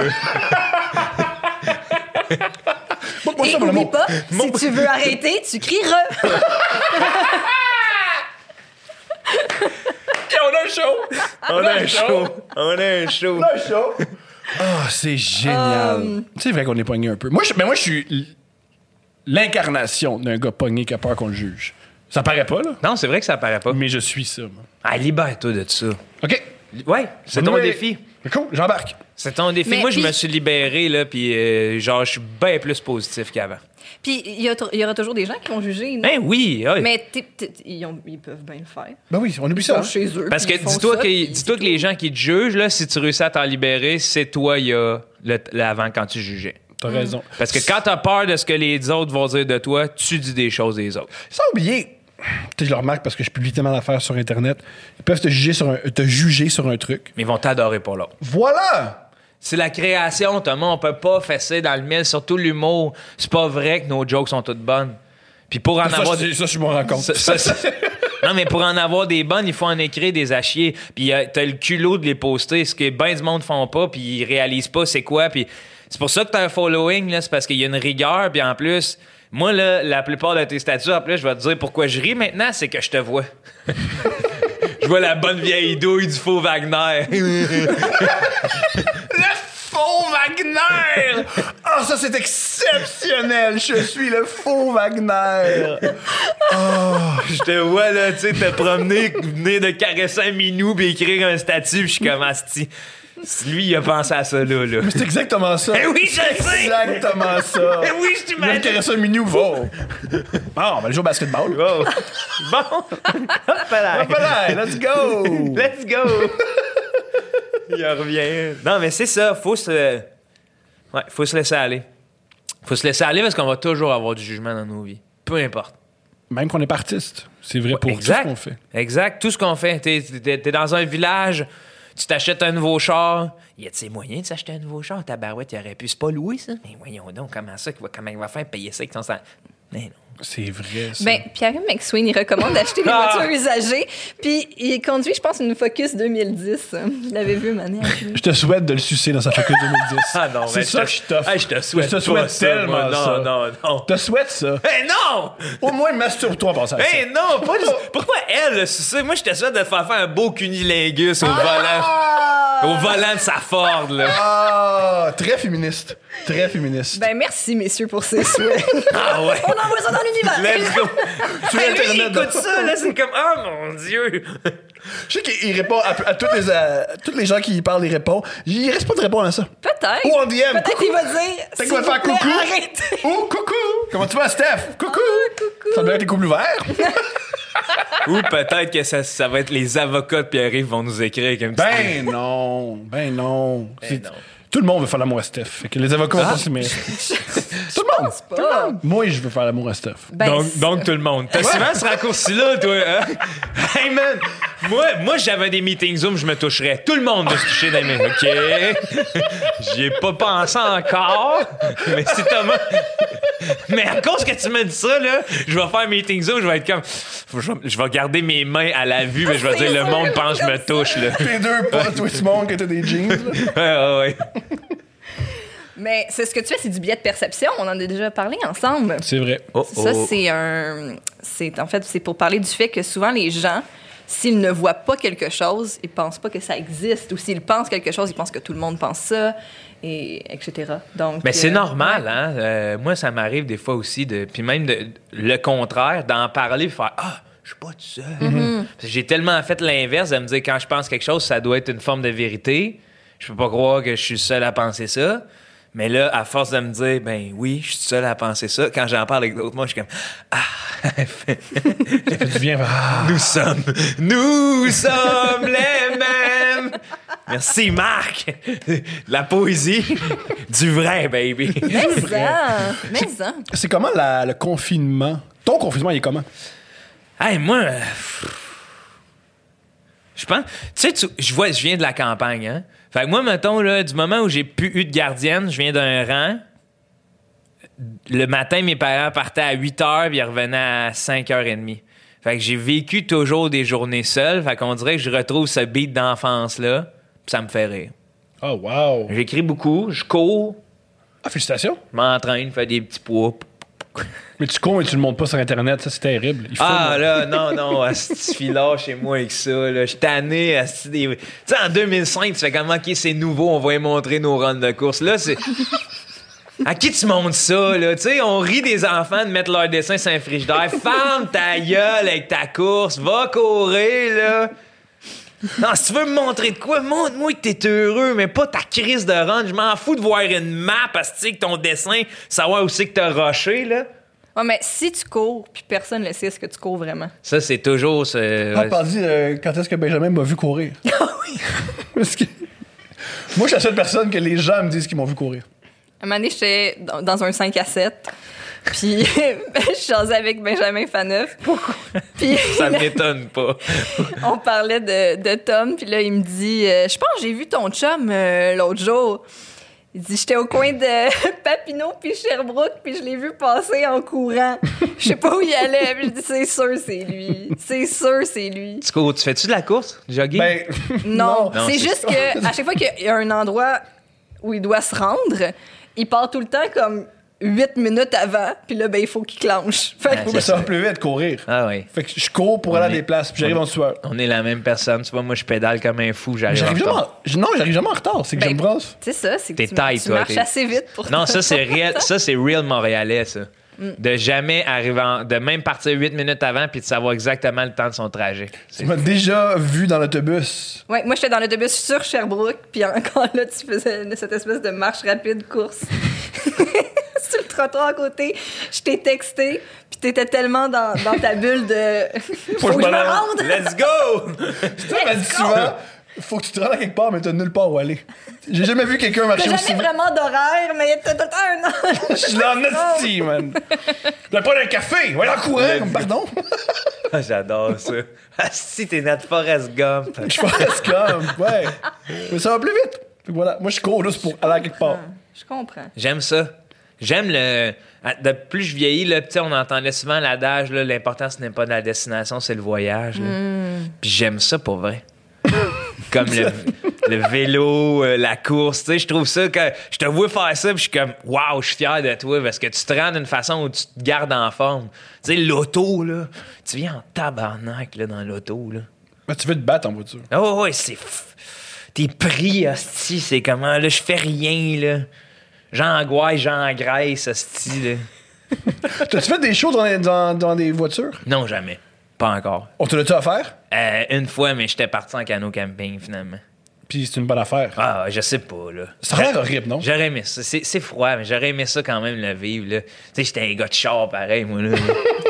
Moi, Et ça, mon oublie amour. pas, si tu veux arrêter, tu cries « re ». On a un show! On a un show. On a un show. On a un show! Ah, c'est génial. C'est vrai qu'on est pogné un peu. Moi, je suis l'incarnation d'un gars pogné qui a peur qu'on le juge. Ça paraît pas, là. Non, c'est vrai que ça paraît pas. Mais je suis ça, moi. Ah, libère-toi de ça. OK. Ouais, c'est ton Ouais. défi. Cool, j'embarque. C'est ton défi. Mais Moi, je puis- me suis libéré, là, puis genre, je suis bien plus positif qu'avant. Puis il y aura toujours des gens qui vont juger. non? Ben oui, ouais. Mais ils peuvent bien le faire. Ben oui, on oublie Ils ça. sont hein. chez eux. Parce que puis ils font dis-toi ça, que, puis dis-toi c'est que les gens qui te jugent, là, si tu réussis à t'en libérer, c'est toi, il y a l'avant quand tu jugeais. T'as raison. Parce que quand t'as peur de ce que les autres vont dire de toi, tu dis des choses des autres. Sans oublier, Tu sais, je le remarque parce que je publie tellement d'affaires sur Internet. Ils peuvent te juger sur un truc. Mais ils vont t'adorer pour l'autre. Voilà! C'est la création, Thomas. On peut pas fesser dans le mille, surtout l'humour. C'est pas vrai que nos jokes sont toutes bonnes. Puis pour en avoir... Ça, je me rends compte. Non, mais pour en avoir des bonnes, il faut en écrire des à chier. Puis t'as le culot de les poster, ce que ben du monde font pas, puis ils réalisent pas c'est quoi. Puis c'est pour ça que t'as un following, là, c'est parce qu'il y a une rigueur. Puis en plus, moi, là, la plupart de tes statuts, en plus, je vais te dire pourquoi je ris maintenant, c'est que je te vois. Je vois la bonne vieille douille du faux Wagner. Le faux Wagner! Oh, ça, c'est exceptionnel! Je suis le faux Wagner! Je te vois, là, tu sais, te promener, venir de caresser un minou puis écrire un statut, puis je suis comme asti. Lui, il a pensé à ça, là. Mais c'est exactement ça. Eh oui, je le sais! Exactement ça. Eh oui, je Il vient de caresser un minou. Bon, on va jouer au basketball. Oh. Bon. Hop là. Let's go! Let's go! Il revient. Non, mais c'est ça. Faut se laisser aller. Faut se laisser aller parce qu'on va toujours avoir du jugement dans nos vies. Peu importe. Même qu'on n'est pas artiste. C'est vrai pour tout ce qu'on fait. Exact. Tout ce qu'on fait. T'es dans un village, tu t'achètes un nouveau char. Y a-t-il moyen de s'acheter un nouveau char? Ta barouette, il aurait pu. C'est pas louer, ça? Mais voyons donc, comment il va faire payer ça avec son salaire? Mais non. C'est vrai, ça. Ben, Pierre McSween, il recommande d'acheter des voitures usagées. Puis il conduit, je pense, une Focus 2010. Je l'avais vu, mané. Je te souhaite de le sucer dans sa Focus 2010. Ah non, c'est ça que je t'offre. Hey, je te souhaite, tellement ça. Non. Je te souhaite ça. Hey, non! Au moins, masturbe-toi en passant à ça. Hey, non! Pourquoi elle, c'est moi, je te souhaite de te faire un beau cunilingus au volant. Au volant de sa Ford, là. Ah, très féministe. Très féministe. Ben, merci, messieurs, pour ces souhaits. Ah ouais. On envoie ça dans l'univers. Let's go! Sur Hey, lui, il Internet, écoute ça, là, c'est comme, oh mon Dieu! Je sais qu'il répond à tous les gens qui y parlent, il répond. Il reste pas de répondre à ça. Peut-être. Ou en DM. Peut-être qu'il va dire. T'as qu'il va faire coucou. Arrêtez. Oh, coucou. Comment tu vas, Steph? Coucou. Coucou. Ça doit être les couples ouverts. Ou peut-être que ça va être les avocats de Pierre-Yves vont nous écrire comme ça. Ben non. Non. Tout le monde veut faire l'amour à Steph. Fait que les avocats vont pas s'y mêler. Tout le monde. Pas. Tout le monde. Moi, je veux faire l'amour à Steph. Ben, Donc tout le monde. T'as souvent ce raccourci-là, toi, hein? Hey, man! Moi, j'avais des meetings Zoom, je me toucherais. Tout le monde veut se toucher dans les mains. OK? J'y ai pas pensé encore. Mais si Thomas... Mais à cause que tu me dis ça, là, je vais faire un meeting Zoom, je vais être comme... Je vais garder mes mains à la vue, mais je vais dire, le monde pense que je me touche, là. Tes deux potes, toi, tu montres que t'as des jeans. Ouais. Mais c'est ce que tu fais, c'est du biais de perception. On en a déjà parlé ensemble. C'est vrai. Ça, c'est pour parler du fait que souvent les gens, s'ils ne voient pas quelque chose, ils pensent pas que ça existe. Ou s'ils pensent quelque chose, ils pensent que tout le monde pense ça, et etc. Donc, mais c'est normal, hein? Moi, ça m'arrive des fois aussi, puis même le contraire, d'en parler et faire « Ah, je suis pas tout seul. Mm-hmm. Parce que j'ai tellement fait l'inverse de me dire quand je pense quelque chose, ça doit être une forme de vérité. Je peux pas croire que je suis seul à penser ça. Mais là, à force de me dire, ben oui, je suis seul à penser ça, quand j'en parle avec d'autres, moi, je suis comme, Ça fait du bien. Nous sommes les mêmes. Merci, Marc. La poésie du vrai, baby. Mais ça. C'est comment le confinement? Ton confinement, il est comment? Hey, moi, je pense... Tu sais, je viens de la campagne, hein? Fait que moi, mettons, là, du moment où j'ai plus eu de gardienne, je viens d'un rang. Le matin, mes parents partaient à 8h, puis ils revenaient à 5h30. Fait que j'ai vécu toujours des journées seules. Fait qu'on dirait que je retrouve ce beat d'enfance-là, puis ça me fait rire. Oh, wow! J'écris beaucoup, je cours. Ah, félicitations! Je m'entraîne, je fais des petits poids. Mais tu cours et tu le montres pas sur Internet, ça, c'est terrible. Non, asti filard chez moi avec ça, là. Je suis tanné, asti des... Tu sais, en 2005, tu fais comme, OK, c'est nouveau, on va y montrer nos runs de course. Là, c'est... À qui tu montres ça, là? Tu sais, on rit des enfants de mettre leur dessin sur un frigidaire. Ferme ta gueule avec ta course, va courir, là. Non, si tu veux me montrer de quoi, montre-moi que t'es heureux, mais pas ta crise de run. Je m'en fous de voir une map, asti, que ton dessin, savoir où c'est que t'as rushé, là. Ouais, mais si tu cours, puis personne ne sait ce que tu cours vraiment. Ça, c'est toujours... Quand est-ce que Benjamin m'a vu courir? Ah oui! Parce que... Moi, je suis la seule personne que les gens me disent qu'ils m'ont vu courir. Un moment donné, j'étais dans un 5 à 7. Puis je jasais avec Benjamin Faneuf. Pourquoi? Puis Ça m'étonne pas. on parlait de Tom, puis là, il me dit je pense que j'ai vu ton chum l'autre jour. Il dit j'étais au coin de Papineau puis Sherbrooke, puis je l'ai vu passer en courant. Je sais pas où il allait, puis je dis c'est sûr, c'est lui. C'est sûr, c'est lui. Tu fais-tu de la course? Du jogging? Ben, Non, Non, c'est c'est juste que à chaque fois qu'il y a un endroit où il doit se rendre, il part tout le temps comme 8 minutes avant, puis là, ben, il faut qu'il clenche. Fait que- Ouais, mais ça va plus vite courir. Ah oui. Fait que je cours pour aller à On est- des places, puis j'arrive en sueur. On est la même personne. Tu vois, moi, je pédale comme un fou. J'arrive en J'arrive jamais retard. non, j'arrive jamais en retard. C'est que Ben, je me brasse. C'est ça, c'est que T'es tu, taille, tu toi, marches t'es- assez vite pour Non, ça, c'est réel. Ça, c'est real montréalais, ça. De jamais arriver de même partir 8 minutes avant puis de savoir exactement le temps de son trajet. Tu m'as déjà vu dans l'autobus. Ouais, moi, j'étais dans l'autobus sur Sherbrooke, puis encore là, tu faisais cette espèce de marche rapide course. Sur le trottoir à côté, je t'ai texté, puis t'étais tellement dans ta bulle de faut que je me rende. Let's go! Tu m'as dit souvent, faut que tu te rendes à quelque part, mais t'as nulle part où aller. J'ai jamais vu quelqu'un T'as marcher aussi jamais vite. vraiment d'horaire, mais t'as tout le temps un an. Je suis là en esti, man. T'as pas d'un café, va en courant, comme pardon. Ah, j'adore ça. Ah, si, t'es notre Forrest Gump. Je pense comme, ouais. Mais ça va plus vite. Fait que voilà, moi je cours juste pour aller à quelque part. Je comprends. J'aime ça. J'aime le. De plus je vieillis, là, tu sais, on entendait souvent l'adage, là, l'important, ce n'est pas la destination, c'est le voyage. Là. Puis j'aime ça pour vrai. Comme le vélo, la course, tu sais, je trouve ça que je te vois faire ça, puis je suis comme, waouh, je suis fier de toi, parce que tu te rends d'une façon où tu te gardes en forme. Tu sais, l'auto, là, tu viens en tabarnak, là, dans l'auto, là. Mais tu veux te battre en voiture. Oh, ouais, c'est. T'es pris, hostie, c'est comment, là, je fais rien, là. J'angoisse, j'engraisse, hostie, là. T'as-tu fait des shows dans des voitures? Non, jamais. Pas encore. On te l'a-tu offert? Une fois, mais j'étais parti en canot camping, finalement. Puis c'est une bonne affaire. Ah, je sais pas, là. Ça a l'air horrible, non? J'aurais aimé ça. C'est froid, mais j'aurais aimé ça quand même le vivre, là. Tu sais, j'étais un gars de char pareil, moi, là.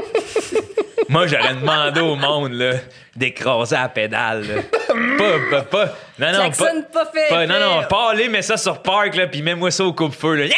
Moi, j'aurais demandé au monde, là, d'écraser la pédale, là. Pas. Non, non, Jackson, pas fait. non, pas aller, mets ça sur parc, là, puis mets-moi ça au coupe-feu, là.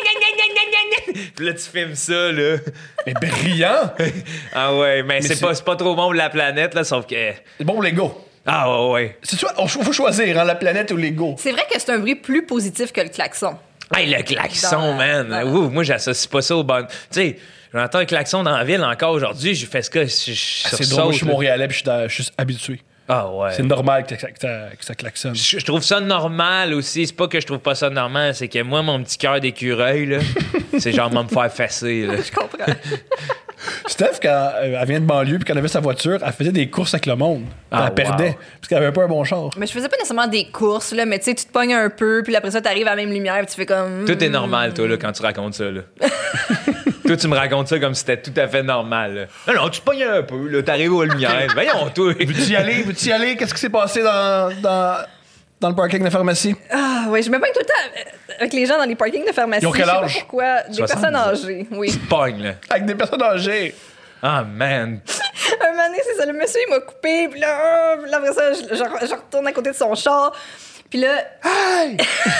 Puis là, tu filmes ça, là. Mais brillant! Ah ouais, mais c'est c'est- pas trop bon pour la planète, là, sauf que. C'est bon pour Lego. Ah ouais. C'est toi, faut choisir, hein, la planète ou Lego. C'est vrai que c'est un bruit plus positif que le klaxon. Hey, le klaxon, Dans- man. dans- Ouh, moi, j'associe pas ça au bon. Tu sais, j'entends un klaxon dans la ville encore aujourd'hui, j'ai fait ce que. C'est drôle, moi, je suis montréalais puis je suis habitué. Ah ouais. C'est normal que ça klaxonne. Je trouve ça normal aussi. C'est pas que je trouve pas ça normal, c'est que moi, mon petit cœur d'écureuil, là, c'est genre me faire fesser, là. Je comprends. Steph, quand elle vient de banlieue puis quand elle avait sa voiture, elle faisait des courses avec le monde. Ah, Elle perdait wow. parce qu'elle avait pas un bon char. Mais je faisais pas nécessairement des courses, là, mais tu sais, tu te pognes un peu, puis après ça, t'arrives à la même lumière, puis tu fais comme. Tout est normal, toi, là, quand tu racontes ça, là. Toi, tu me racontes ça comme si c'était tout à fait normal, là. Non, tu te pognes un peu, là, t'arrives aux lumières. Voyons, toi. Veux-tu y aller? Veux-tu y aller? Qu'est-ce qui s'est passé dans le parking de la pharmacie? Ah, ouais, je me pogne tout le temps avec les gens dans les parkings de pharmacie. Ils ont quel Je sais pas âge? pourquoi. Des 70. personnes âgées, oui. Tu te pognes, là. Avec des personnes âgées. Ah, man. Un moment donné, c'est ça, le monsieur, il m'a coupé, puis là, après ça, je retourne à côté de son char, puis là, Hey!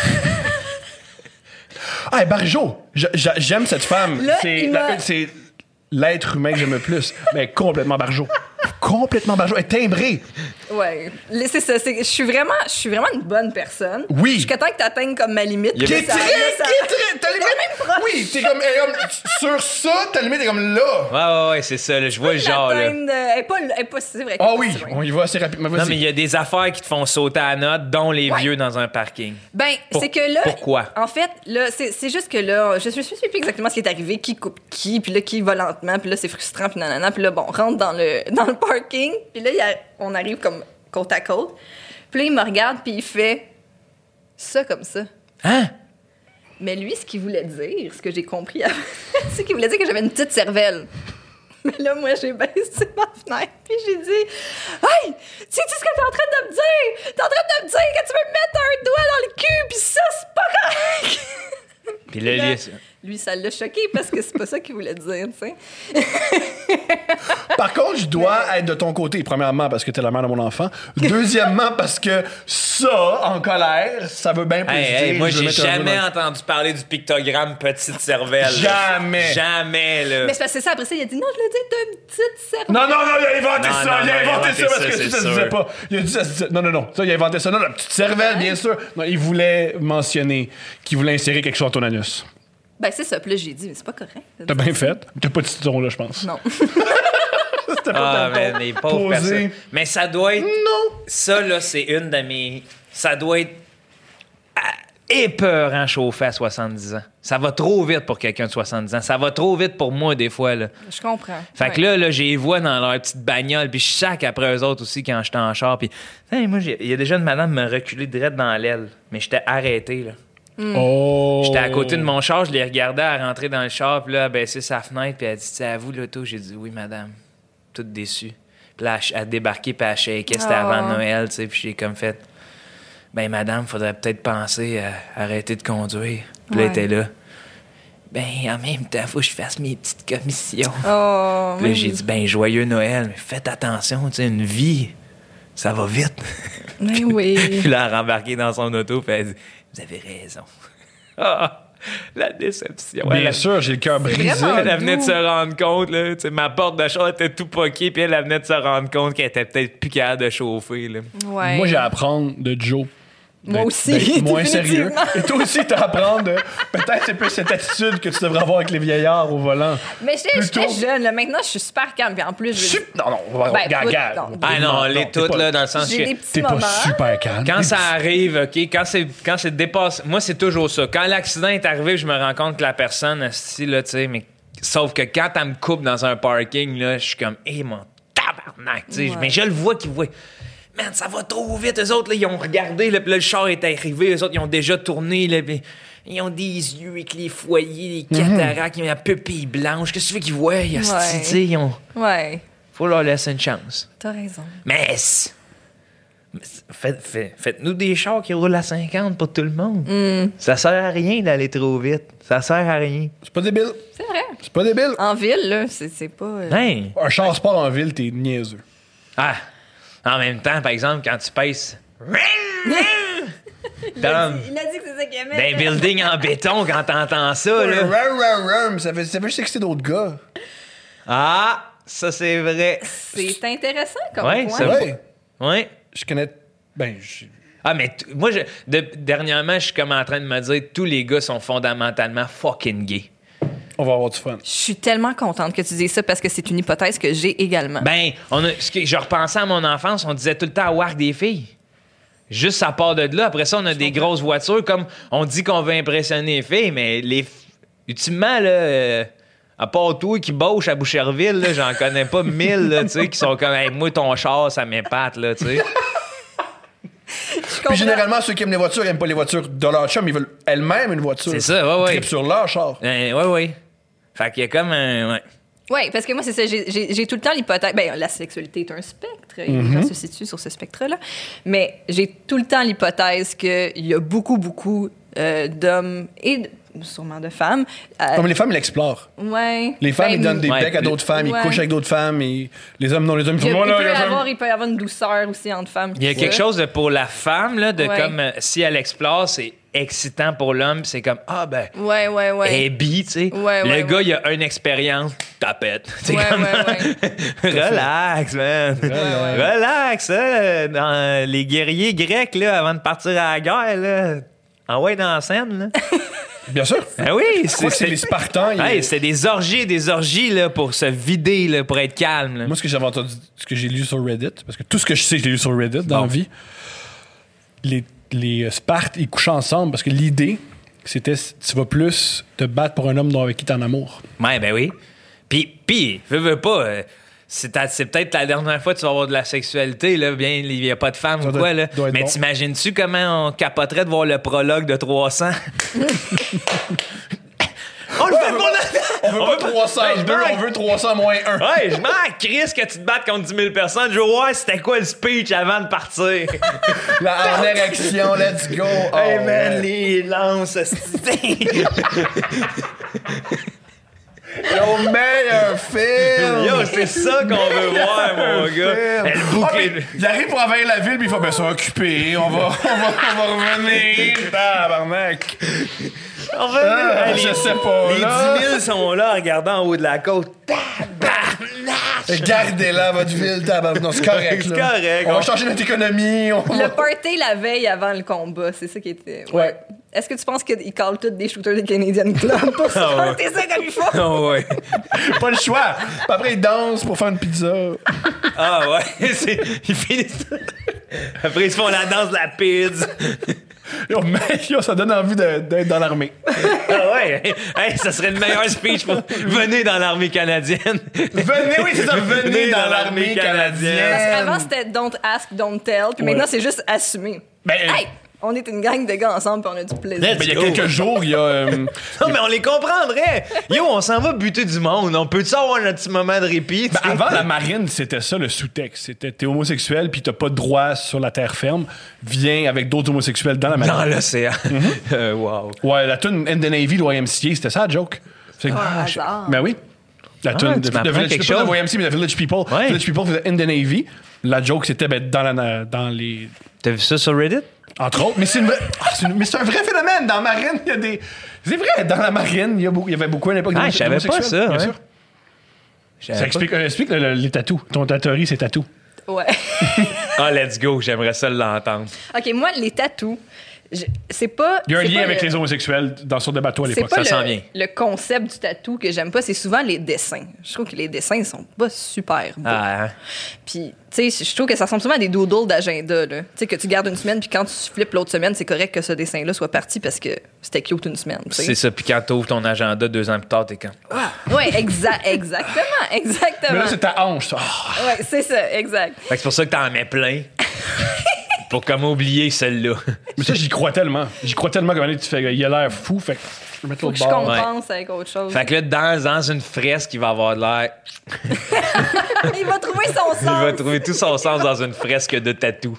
Hey, Barjo! J'aime cette femme. Là, C'est il m'a- c'est l'être humain que j'aime le plus. Mais complètement Barjo. Complètement Barjo. Elle est timbrée. ouais, là, c'est ça, je suis vraiment une bonne personne. Oui. Jusqu'à temps que t'atteignes comme ma limite. Il y a- Qui est Ça- très, là, ça- ta limite. Oui, t'es comme, sur ça, ta limite est comme là. Ouais, c'est ça, là. Je vois le genre, là. l'atteindre, elle est pas, c'est vrai. qu'elle Ah est pas oui, si loin. on y va assez rapidement. Non, mais il y a des affaires qui te font sauter à la note, dont les Ouais. vieux dans un parking. Ben, c'est que là. Pourquoi? En fait, là, c'est juste que là, je sais plus exactement ce qui est arrivé, qui coupe qui, puis là, qui va lentement, puis là, c'est frustrant, puis nanana, puis là, bon, on rentre dans le parking, puis là, on arrive comme côte à côte, puis là, il me regarde, puis il fait ça comme ça. Hein? Mais lui, ce qu'il voulait dire, ce que j'ai compris, c'est qu'il voulait dire que j'avais une petite cervelle. Mais là, moi, j'ai baissé ma fenêtre, puis j'ai dit « Hey! Sais-tu ce que t'es en train de me dire? T'es en train de me dire que tu veux me mettre un doigt dans le cul, puis ça, c'est pas correct! » Puis là, lui, lui, ça l'a choqué parce que c'est pas ça qu'il voulait dire, tu sais. Par contre, je dois être de ton côté. Premièrement, parce que t'es la mère de mon enfant. Deuxièmement, parce que ça, en colère, ça veut bien plus dire. Moi, j'ai jamais entendu parler du pictogramme petite cervelle. Jamais. Jamais, là. Mais c'est parce que ça, après ça, il a dit non, je l'ai dit d'une petite cervelle. Non, il a inventé Non, ça. non, Il a inventé ça parce que c'est ça se sûr. disait pas. Il a dit ça se disait. Non. Ça, il a inventé ça. Non, la petite cervelle, bien sûr. Non, il voulait mentionner qu'il voulait insérer quelque chose dans ton anus. Ben, c'est ça. Puis là, j'ai dit, mais c'est pas correct. T'as bien fait. T'as pas de ce ton-là, je pense. Non. C'était pas mais les pauvres posé. personnes. Mais ça doit être... Non. Ça, là, c'est une de mes... Ça doit être épeurant chauffer à 70 ans. Ça va trop vite pour quelqu'un de 70 ans. Ça va trop vite pour moi, des fois, là. Je comprends. Fait que là, j'ai les vois dans leur petite bagnole, puis je sac après eux autres aussi quand j'étais en char. Puis, moi, il y a déjà une madame me reculé direct dans l'aile, mais j'étais arrêté, là. Oh. J'étais à côté de mon char, je l'ai regardé à rentrer dans le char, puis là, elle a baissé sa fenêtre, puis elle a dit, c'est à vous l'auto? J'ai dit, oui, madame. Toute déçue. Puis là, elle a débarqué, puis elle shakeait, c'était avant Noël, tu sais, puis j'ai comme fait, ben, madame, faudrait peut-être penser à arrêter de conduire. Puis là, elle était là. Ben, en même temps, faut que je fasse mes petites commissions. Oh, Puis là, j'ai dit, ben, joyeux Noël, mais faites attention, tu sais, une vie, ça va vite. mais oui. Puis là, elle a rembarqué dans son auto, puis elle a dit, vous avez raison. Ah, la déception. Bien sûr, j'ai le cœur brisé. vraiment- Elle venait de se rendre compte, là, tu sais, ma porte de char était tout poquée, puis elle venait de se rendre compte qu'elle était peut-être plus capable de chauffer, là. Ouais. Moi, j'ai à apprendre de Joe. Moi aussi, d'être moins sérieux. définitivement. Et toi aussi, t'as à apprendre de... Peut-être c'est plus cette attitude que tu devrais avoir avec les vieillards au volant. Mais j'étais Plutôt- jeune, là. Maintenant, je suis super calme. Puis en plus, je Non, Ben, gaga. non. Ah non, les t'es toutes, pas- là, dans le sens j'ai que... des petits T'es moments. pas super calme. Quand ça arrive, OK, quand c'est dépassé... Moi, c'est toujours ça. Quand l'accident est arrivé, je me rends compte que la personne, asti, là, tu sais, mais... Sauf que quand elle me coupe dans un parking, là, je suis comme, hé, mon tabarnak, tu sais. Ouais. Mais je le vois qu'ils voient. Man, ça va trop vite. Eux autres, là, ils ont regardé, là, puis là, le char est arrivé. Eux autres, ils ont déjà tourné, là, puis ils ont des yeux avec les foyers, les cataractes, ils ont la pupille blanche. Qu'est-ce que tu veux qu'ils voient? Asti, Ouais. tu sais, ils ont... Ouais, Faut leur laisser une chance. t'as raison. Mais faites-nous des chars qui roulent à 50 pour tout le monde. Ça sert à rien d'aller trop vite. Ça sert à rien. C'est pas débile. C'est vrai. C'est pas débile. En ville, là, c'est pas... Hein? Un char sport en ville, t'es niaiseux. Ah! En même temps, par exemple, quand tu pèses... Il a dit que c'est ça qu'il aimait. D'un building en béton, quand t'entends ça, là... Ça veut sexter d'autres gars. Ah! Ça, c'est vrai. C'est intéressant comme Ouais, point. ça- Ouais. Ouais. Je connais... Ah, mais moi, dernièrement, je suis comme en train de me dire tous les gars sont fondamentalement fucking gays. On va avoir du fun. Je suis tellement contente que tu dises ça parce que c'est une hypothèse que j'ai également. Ben, je repensais à mon enfance, on disait tout le temps à wark des filles. Juste ça part de là. Après ça, on a des grosses voitures, comme on dit qu'on veut impressionner les filles, mais ultimement, là, à part toi qui bauche à Boucherville, là, j'en connais pas 1000, là, tu sais, qui sont comme, hey, moi, ton char, ça m'épate, là, tu sais. Puis généralement, ceux qui aiment les voitures aiment pas les voitures de leur chum, ils veulent elles-mêmes une voiture. C'est ça, ouais, ouais. Ils trippent sur leur char. Ouais. Fait qu'il y a comme un. Ouais. Oui, parce que moi, c'est ça. J'ai tout le temps l'hypothèse. Ben, la sexualité est un spectre. Et les gens se situent sur ce spectre-là. Mais j'ai tout le temps l'hypothèse qu'il y a beaucoup d'hommes et sûrement de femmes. Comme les femmes, ils l'explorent. Ouais. Les femmes, Ben, ils donnent des ouais, becs à d'autres femmes, ils ouais. couchent avec d'autres femmes, et les hommes, non, les hommes, ils Il, font... il, Voilà, peut les hommes. il peut y avoir une douceur aussi entre femmes. Il y a quelque chose de pour la femme, là, de Ouais. comme si elle explore, c'est excitant pour l'homme, puis c'est comme, ah, ben. Ouais. Elle est bi, tu sais. Ouais, le ouais, gars, ouais. il a une expérience, tapette. C'est Ouais, comme... ouais. Relax, man. Relax, hein, dans les guerriers grecs, là, avant de partir à la guerre, là. Envoyé dans la scène, là. Bien sûr. Ah oui, Je crois que c'est les Spartans. Hey, c'était des orgies, là, pour se vider, là, pour être calme, là. Moi, ce que j'avais entendu, ce que j'ai lu sur Reddit, parce que tout ce que je sais, je l'ai lu sur Reddit dans la vie, les Spartes, ils couchaient ensemble parce que l'idée, c'était tu vas plus te battre pour un homme avec qui t'es en amour. Ouais, ben oui. Puis veux pas, c'est peut-être la dernière fois que tu vas avoir de la sexualité, là, bien, il n'y a pas de femme Ça ou doit- quoi, là. doit être Mais bon. t'imagines-tu comment on capoterait de voir le prologue de 300? On le fait pour la... On veut pas 302, on veut 300 moins 1. Ouais, je m'en crisse que tu te battes contre 10 000 personnes. Je veux voir c'était quoi le speech avant de partir. En érection, let's go. Hey man, les lances, Yo, meilleur film! Yo, c'est ça qu'on veut voir, mon gars. Elle boucle. Il arrive pour envahir la ville, puis il fait ben, ça va occuper, on va revenir. Tabarnak! On va je sais pas. Les 10 000 sont là, regardant en haut de la côte. Gardez-la, votre ville, tabarnak. Non, c'est correct. C'est là. correct. On va changer notre économie. Le party la veille avant le combat, c'est ça qui était. Ouais. Est-ce que tu penses qu'ils callent tous des shooters de Canadian Club pour se party ça comme il faut? Ah ouais. Pas le choix. Puis après, ils dansent pour faire une pizza. Ah ouais. Ils finissent. Après, ils se font la danse de la pizza. Yo, mec, yo, ça donne envie d'être dans l'armée. Ah ouais. Hey, ça serait le meilleur speech pour venez dans l'armée canadienne. Venez, oui, c'est ça. Venez dans l'armée canadienne. Parce qu'avant, c'était don't ask, don't tell. Puis maintenant, c'est juste assumer. Ben, Hey! On est une gang de gars ensemble puis on a du plaisir. ben, il y a quelques jours, il y a. Non, mais on les comprendrait. Yo, on s'en va buter du monde. On peut-tu avoir notre petit moment de répit? Ben, avant la marine, c'était ça le sous-texte. C'était t'es homosexuel puis t'as pas de droit sur la terre ferme. Viens avec d'autres homosexuels dans la marine. Dans l'océan. Wow. Ouais, la tune In the Navy de YMCA, c'était ça, la joke. C'est hasard. Ben oui. La tune tu de m'apprends Village quelque People, chose. de YMCA, mais de Village People. Ouais. Village People faisait In the Navy. La joke, c'était ben, dans les. T'as vu ça sur Reddit? Entre autres. Mais c'est mais c'est un vrai phénomène. Dans la marine, il y a des. C'est vrai, dans la marine, il y avait beaucoup à l'époque Ah, je savais pas ça. Bien Ouais. sûr. Ça explique les tatous. Ton théorie, c'est tatou. Ouais. Ah, let's go. J'aimerais ça l'entendre. OK, moi, les tatous, c'est pas. Il y a un c'est lien pas avec le- les homosexuels sur des bateaux à C'est l'époque. pas ça s'en vient. le concept du tatou que j'aime pas, c'est souvent les dessins. Je trouve que les dessins sont pas super beaux. Ah, hein. Puis, tu sais, je trouve que ça ressemble souvent à des doodles d'agenda, là. Tu sais, que tu gardes une semaine, puis quand tu flippes l'autre semaine, c'est correct que ce dessin-là soit parti parce que c'était cute une semaine. tu sais. C'est ça. Puis quand t'ouvres ton agenda 2 ans plus tard, t'es quand? Ouais, exactement. Mais là, c'est ta hanche, ça. Ouais, c'est ça, exact. Fait que c'est pour ça que t'en mets plein. Pour comme oublier celle-là. Mais ça, j'y crois tellement. J'y crois tellement que tu fais, il a l'air fou, fait que je vais mettre Faut que l'autre je bord. compense avec autre chose. Fait que là, dans une fresque, il va avoir de l'air. Il va trouver son Il sens. va trouver tout son sens dans une fresque de tatou.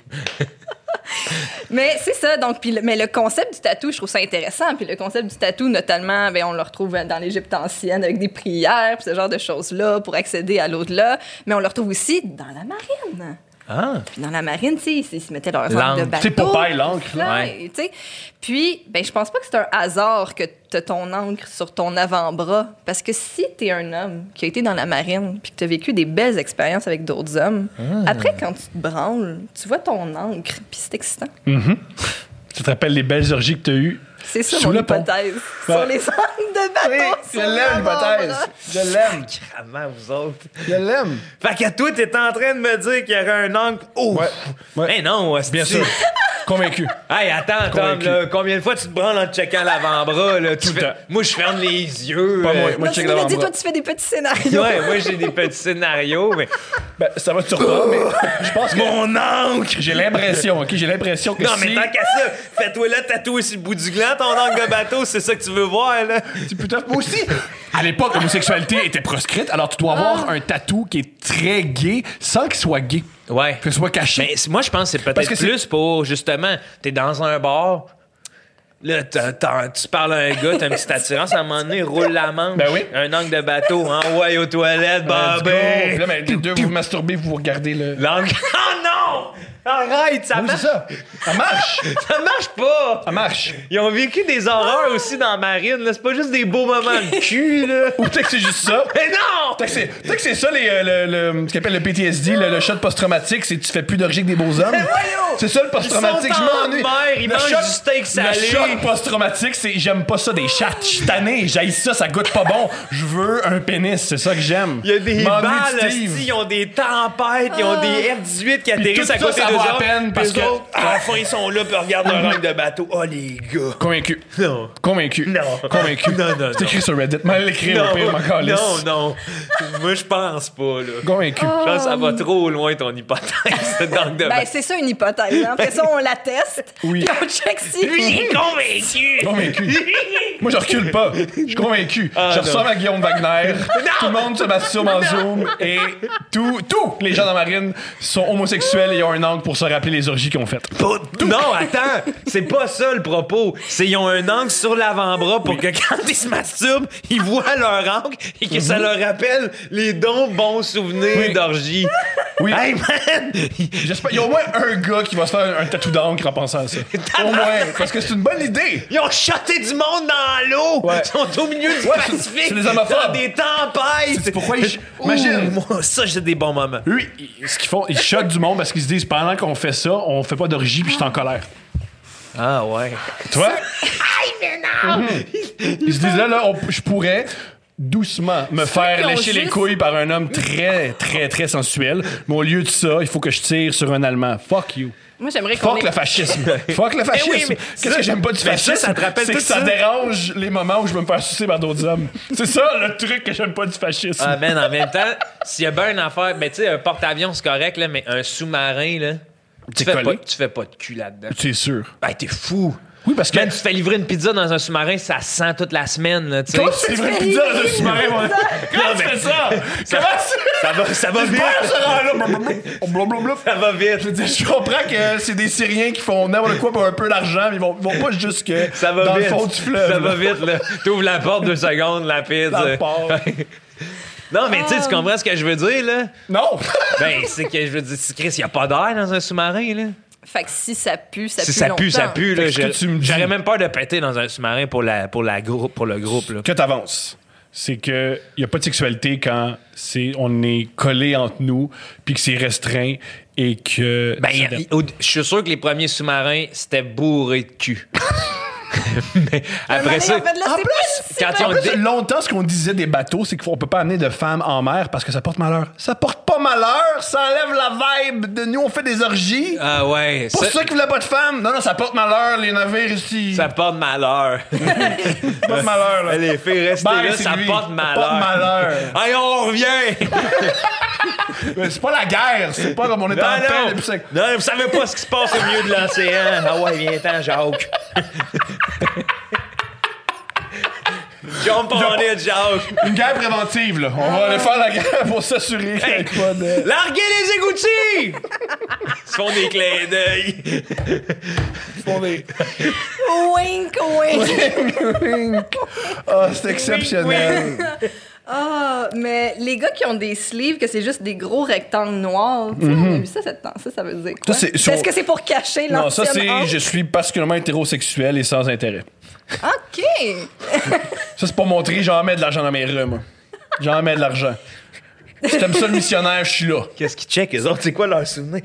Mais c'est ça, donc, mais le concept du tatou, je trouve ça intéressant. Puis le concept du tatou, notamment, ben, on le retrouve dans l'Égypte ancienne avec des prières, puis ce genre de choses-là pour accéder à l'au-delà. Mais on le retrouve aussi dans la marine. Ah! Puis dans la marine, tu sais, ils se mettaient leurs L'encre. encres de bateau. Tu sais, Popeye, l'encre, là. Ouais. Tu sais. Puis, ben, je pense pas que c'est un hasard que t'as ton encre sur ton avant-bras. Parce que si t'es un homme qui a été dans la marine puis que t'as vécu des belles expériences avec d'autres hommes, après, quand tu te branles, tu vois ton encre, puis c'est excitant. Tu te rappelles les belles orgies que tu as eues? C'est ça Sous mon le pont. hypothèse. Ouais. Sur les encres de bateau. Je l'aime, l'hypothèse. Je l'aime. Comment vous autres? Je l'aime. Fait que toi, t'es en train de me dire qu'il y aurait un angle. Oh! Ouais. Ouais. Mais non, hostie. Bien sûr. Convaincu. Hey, attends, Tom, Convaincu. là, combien de fois tu te branles en te checkant l'avant-bras? Là, Tout le temps. Moi, je ferme les yeux. Pas moi. Moi, Non, je tu check nous l'as dit, l'avant-bras. toi, tu fais des petits scénarios. Ouais, moi, j'ai des petits scénarios, mais. Ben, ça va te surprendre, mais je pense que. Mon oncle! J'ai l'impression, OK? J'ai l'impression que Non, si... mais tant qu'à ça, fais-toi là tatouer sur le bout du gland ton angle de bateau, c'est ça que tu veux voir, là. C'est plutôt... Moi aussi, à l'époque, l'homosexualité était proscrite, alors tu dois avoir un tatou qui est très gay sans qu'il soit gay. Ouais. Que ce soit caché. Mais moi, je pense que c'est Parce peut-être que c'est- plus pour, justement, t'es dans un bar, là, tu parles à un gars, t'as une petite attirance, à un moment donné, roule la manche, Ben oui. un angle de bateau, ouais, aux toilettes, Let's go. babé! Puis là, ben, les deux, vous vous masturbez, vous regardez le... L'angle... Oh non! Arrête, ça Oui, c'est marche! ça. Ça marche. Ça marche pas! Ça marche. Ils ont vécu des horreurs aussi dans la marine, là. C'est pas juste des beaux moments de cul, là. Ou peut-être que c'est juste ça. Mais non! Peut-être que c'est ça, ce qu'on appelle le PTSD, le choc post-traumatique, c'est que tu fais plus d'orgie que des beaux hommes. C'est ça le post-traumatique. Ils sont Je en m'ennuie. mer, ils Le mangent choc- du steak salé. Le choc post-traumatique, c'est j'aime pas ça des chattes. Je suis tanné, j'haïs ça, ça goûte pas bon. Je veux un pénis, c'est ça que j'aime. Il y a des M'ennuie de balles, Steve. hostie, ils ont des tempêtes, ils ont des F-18 qui Puis tout atterrissent à ça, côté ça va à autres, peine parce eux que... autres, à la fin, ils sont là puis regardent leur angle de bateau. Oh, les gars. Convaincu. Non. Convaincu. Non. Convaincu. Non. C'est écrit sur Reddit. Mal l'écrire, au pire, ma calisse. Non. Moi, je pense pas, là. Convaincu. Je pense que ça va trop loin, ton hypothèse d'angle de Ben, bateau. c'est ça une hypothèse. Hein. Après ça, on la teste. Oui. Puis on check si. Lui, il est convaincu. Convaincu. Moi, je recule pas. Je suis convaincu. Je ressemble à Guillaume Wagner. Tout le monde se masturbe en Zoom. Et tous les gens dans Marine sont homosexuels et ont un angle pour se rappeler les orgies qu'ils ont faites. Non, attends. C'est pas ça le propos. C'est qu'ils ont un angle sur l'avant-bras pour que quand ils se masturbent, ils voient leur angle et que ça leur rappelle les bons souvenirs d'orgie. Oui. Hey, man! J'espère. Il y a au moins un gars qui va se faire un tatou d'encre en pensant à ça. Au moins. Parce que c'est une bonne idée. Ils ont shoté du monde dans l'eau! Ouais. Ils sont au milieu du Ouais, Pacifique! c'est des homophobes. Dans des tempêtes! C'est pourquoi ils... Imagine. Moi, ça, j'ai des bons moments. Eux, ce qu'ils font, ils choquent du monde parce qu'ils se disent pendant qu'on fait ça, on fait pas d'orgie puis je suis en colère. Ah, ouais. Tu vois? Ils se disent là, je pourrais doucement me faire qu'ils ont lécher les juste- couilles par un homme très, très, très sensuel. Mais au lieu de ça, il faut que je tire sur un Allemand. Fuck you. Moi, j'aimerais qu'on Fuck le fascisme. Fuck le fascisme. oui, mais Qu'est-ce ça- que j'aime pas du mais ça, fascisme? ça te rappelle c'est tout que ça ça? dérange les moments où je veux me faire sucer par d'autres hommes. C'est ça le truc que j'aime pas du fascisme. Ah, man, en même temps, s'il y a bien une affaire, ben, tu sais, un porte-avions, c'est correct, là, mais un sous-marin, là, tu fais pas de cul là-dedans. C'est sûr. Ben, t'es fou. Oui, parce que... Man, tu te fais livrer une pizza dans un sous-marin, ça sent toute la semaine, là, tu sais. Comment tu livres une pizza dans un sous-marin, mon... Comment tu fais ça? Comment Ça va vite. Ça va vite. Je veux dire, je comprends que c'est des Syriens qui font n'importe quoi pour un peu d'argent, mais ils vont pas jusque Ça va dans vite. le fond du fleuve. Ça va vite, là. T'ouvres la porte 2 secondes, la pizza. Ça part. Non, mais tu sais, tu comprends ce que je veux dire, là? Non! Ben, c'est que je veux dire, Chris, il n'y a pas d'air dans un sous-marin, là. Fait que si ça pue, ça Si pue ça longtemps. pue, ça pue, là. Fait que ce que tu me dis- J'aurais même peur de péter dans un sous-marin pour le groupe, là. Que t'avances. C'est que y a pas de sexualité quand on est collé entre nous, puis que c'est restreint et que... Ben, je suis sûr que les premiers sous-marins, c'était bourré de cul. Mais après ça, En fait, là, En c'est plus, pas si quand mal. ils ont En plus, dé- longtemps, ce qu'on disait des bateaux, c'est qu'on peut pas amener de femmes en mer parce que ça porte malheur. Ça porte pas malheur, ça enlève la vibe de nous, on fait des orgies. Ah ouais, Pour ceux qui voulaient pas de femmes, non, ça porte malheur, les navires ici. ça porte malheur. Ça porte malheur, là. Les filles, restez Ben, là, c'est ça lui. porte Ça malheur. porte malheur. Allez, on revient! Mais c'est pas la guerre, c'est pas comme on est en paix. Non, depuis ça- non, vous savez pas ce qui se passe au milieu de l'océan. Ah ouais, viens-t'en, Jacques. Jump on it, Jacques. Une guerre préventive, là. On va aller faire la guerre pour s'assurer qu'il y ait pas de... Larguez les égouttis! Ils se font des clins d'œil. Wink, wink. Ah, c'est exceptionnel. Ah, mais les gars qui ont des sleeves, que c'est juste des gros rectangles noirs, tu sais, on a vu ça cette temps. Ça veut dire quoi? Ça, c'est- Est-ce que c'est pour cacher Non, ça, l'ancienne c'est... hanche? Je suis particulièrement hétérosexuel et sans intérêt. OK. Ça, c'est pour montrer, j'en mets de l'argent dans mes rues, moi. J'en mets de l'argent. Si t'aimes ça, le missionnaire, je suis là. Qu'est-ce qu'ils checkent, eux autres? C'est quoi leur souvenir?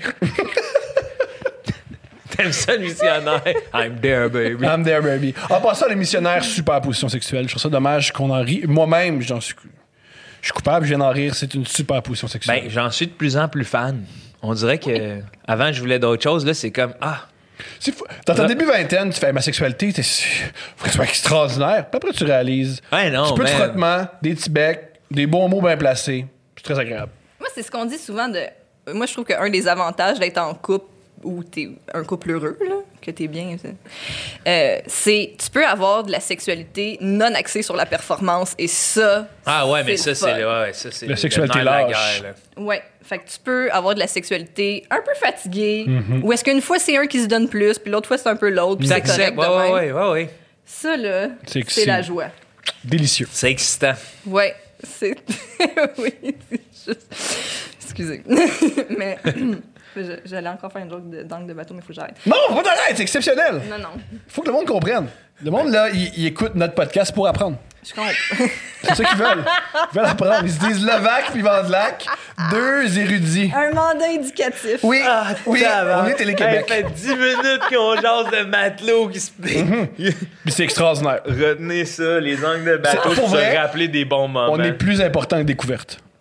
T'aimes ça, le missionnaire? I'm there, baby. I'm there, baby. En passant, les missionnaires, super position sexuelle. Je trouve ça dommage qu'on en rie. Moi-même, je suis coupable, je viens d'en rire. C'est une super position sexuelle. Ben, j'en suis de plus en plus fan. On dirait que avant je voulais d'autres choses. Là, c'est comme, C'est fou. Dans ton début vingtaine, tu fais ma sexualité, faut que ce soit extraordinaire. Puis après, tu réalises. Ouais, non, Un peu de man. frottement, des petits becs, des bons mots bien placés. C'est très agréable. Moi, c'est ce qu'on dit souvent de. Moi, je trouve qu'un des avantages d'être en couple ou t'es un couple heureux, là, que t'es bien, c'est tu peux avoir de la sexualité non axée sur la performance et ça. ah ouais, mais c'est ça, le c'est fun. ouais, ça, c'est La le sexualité nerf de la lâche. guerre, là. Ouais. Fait que tu peux avoir de la sexualité un peu fatiguée, ou est-ce qu'une fois c'est un qui se donne plus, puis l'autre fois c'est un peu l'autre, puis c'est correct T'acceptes, de même. ouais. Ça, là, C'est c'est la joie. Délicieux. C'est excitant. Ouais, c'est. Oui, c'est juste. Excusez. Mais. J'allais encore faire une joke d'angle de bateau, mais il faut que j'arrête. Non, pas d'arrêt, c'est exceptionnel. Non, non. Faut que le monde comprenne. Le monde, là, il écoute notre podcast pour apprendre. Je comprends. C'est ça qu'ils veulent. Ils veulent apprendre. Ils se disent Levac puis Vandelac, deux érudits. Un mandat éducatif. Oui, oui, on est Télé-Québec. Ça fait 10 minutes qu'on jase de matelot qui se... Puis c'est extraordinaire. Retenez ça, les angles de bateau, C'est- pour pour se vrai, rappeler des bons moments. On est plus important que découverte.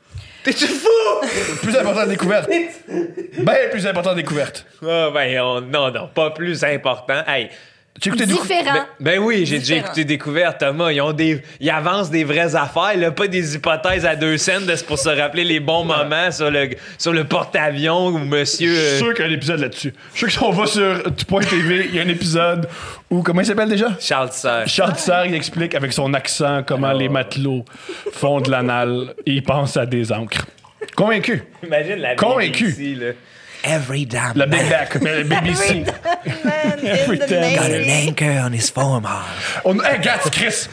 T'es-tu fou? Plus important découverte. Ben plus important découverte. Ah, non, pas plus important. Hey, Tu écoutais Différent. ben oui, j'ai déjà Différent. écouté Découverte, Thomas. Ils avancent des vraies affaires, là, pas des hypothèses à 2 cents pour se rappeler les bons moments sur le porte-avions où monsieur... Je suis sûr qu'il y a un épisode là-dessus. Je suis sûr que si on va sur tu.tv, il y a un épisode où, comment il s'appelle déjà? Charles Tissère. Charles Tissère, il explique avec son accent comment les matelots font de l'anal et ils pensent à des encres. Convaincu. Imagine la Convaincu. BBC, là. Every damn Le Big Back, mais le BBC. Man Every in the time. got Navy. an anchor on his forearm. Hey, Gats, Chris!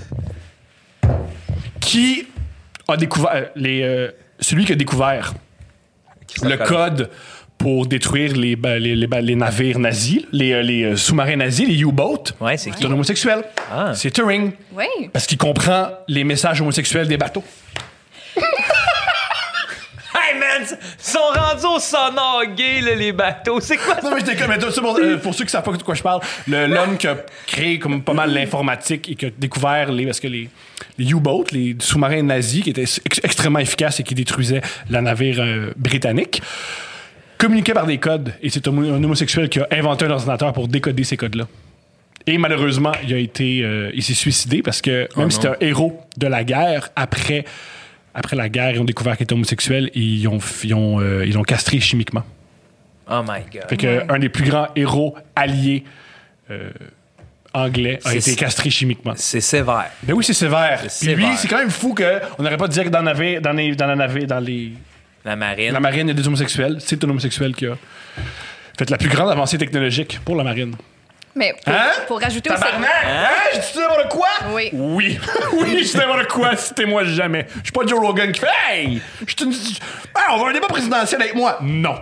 Qui a découvert... celui qui a découvert le code pour détruire les navires nazis, les sous-marins nazis, les U-boats, Ouais, c'est qui? un homosexuel. Ah. C'est Turing. Oui. Parce qu'il comprend les messages homosexuels des bateaux. Hey man, ils sont rendus au sonore gay, là, les bateaux. C'est quoi ça? Non, mais je déconne, mais pour ceux qui savent pas de quoi je parle, l'homme qui a créé comme pas mal l'informatique et qui a découvert parce que les U-boats, les sous-marins nazis qui étaient extrêmement efficaces et qui détruisaient la navire britannique, communiquaient par des codes. Et c'est un homosexuel qui a inventé un ordinateur pour décoder ces codes-là. Et malheureusement, il s'est suicidé parce que même si c'était un héros de la guerre, après la guerre, ils ont découvert qu'il était homosexuel et ils l'ont castré chimiquement. Oh my God. Fait que un des plus grands héros alliés anglais a été castré chimiquement. C'est sévère. Ben oui, c'est sévère. C'est Puis lui, sévère. c'est quand même fou qu'on n'aurait pas de dire que dans la La marine. marine, il y a des homosexuels. C'est un homosexuel qui a fait la plus grande avancée technologique pour la marine. Mais pour rajouter au segment... Hein? Je dis n'importe quoi? Oui. Oui. Oui, je dis n'importe quoi. Citez-moi jamais. Je suis pas Joe Rogan qui fait Hey! On va un débat présidentiel avec moi. Non.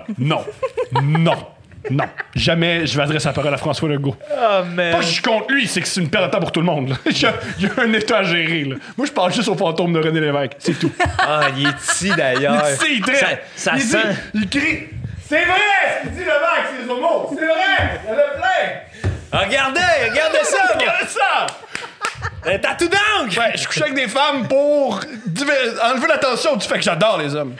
Jamais je vais adresser la parole à François Legault. Oh man. Pas que je suis contre lui, c'est que c'est une perte de temps pour tout le monde. là. Il y a un état à gérer. Là. Moi, je parle juste au fantôme de René Lévesque. C'est tout. Ah, il est ici d'ailleurs. Il traite. Ça il sent. il crie. C'est vrai ce qu'il dit Lévesque, c'est les homos. C'est vrai. Il y en a plein. Regardez ça, moi. Regardez ça. T'as tout donc. Ouais, je couche avec des femmes pour enlever l'attention du fait que j'adore les hommes.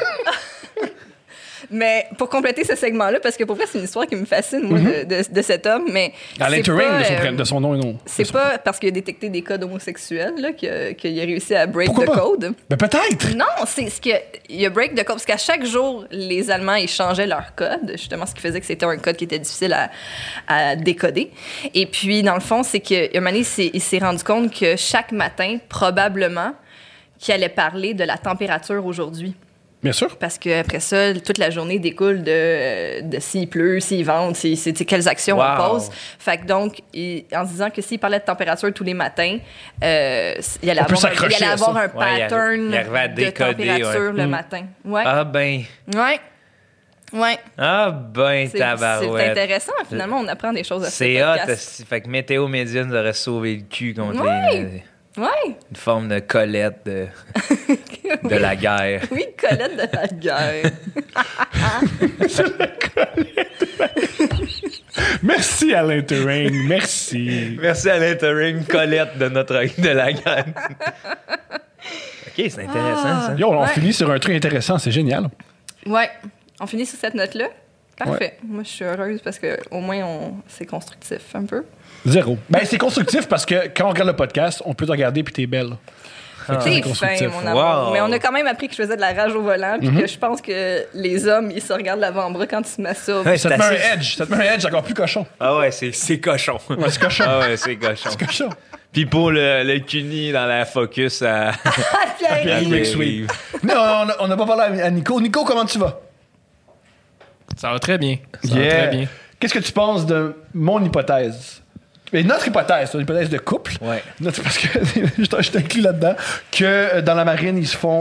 Mais pour compléter ce segment-là, parce que pour vrai, c'est une histoire qui me fascine, moi, de cet homme, mais... Alain c'est Turing, pas, de son nom et nom. C'est pas parce qu'il a détecté des codes homosexuels là, qu'il a réussi à break Pourquoi the pas? code. Ben peut-être. Non, c'est ce qu'il a break the code. Parce qu'à chaque jour, les Allemands, ils changeaient leur code. Justement, ce qui faisait que c'était un code qui était difficile à décoder. Et puis, dans le fond, c'est qu'à un moment donné, il s'est rendu compte que chaque matin, probablement, qu'il allait parler de la température aujourd'hui. Bien sûr. Parce qu'après ça, toute la journée découle de s'il pleut, s'il vente, quelles actions on pose. Fait que donc, en se disant que s'il parlait de température tous les matins, il allait avoir un pattern il arrivait à de décoder, température le matin. Ouais. Ah ben. Ouais. Ah ben, C'est tabarouette. intéressant. Finalement, on apprend des choses à ce C'est hot. podcast. Fait que Météo Média nous aurait sauvé le cul contre Ouais. une forme de Colette de la guerre. Oui, Colette de la guerre. Merci Alain Turing. Merci. Merci à Turing, Colette de la guerre. OK, c'est intéressant, ça. Yo, on finit sur un truc intéressant. C'est génial. Ouais. On finit sur cette note-là. Parfait. Moi, je suis heureuse parce qu'au moins, c'est constructif un peu. 0. Ben, c'est constructif parce que quand on regarde le podcast, on peut te regarder puis t'es belle. T'es fin, mon amour. Wow. Mais on a quand même appris que je faisais de la rage au volant puis que je pense que les hommes, ils se regardent l'avant-bras quand ils se masturbent. Ouais, Ça te met un edge. Ça te met un edge encore plus cochon. Ah ouais, c'est cochon. Ouais, c'est cochon. Ah ouais, c'est cochon. C'est cochon. Puis pour le CUNY dans la focus à Pierre-Yves McSween. Non, on n'a pas parlé à Nico. Nico, comment tu vas? Ça va très bien. Ça va très bien. Qu'est-ce que tu penses de mon hypothèse? Mais notre hypothèse, c'est une hypothèse de couple. Ouais. Parce que je t'inclus là-dedans, que dans la marine, ils se font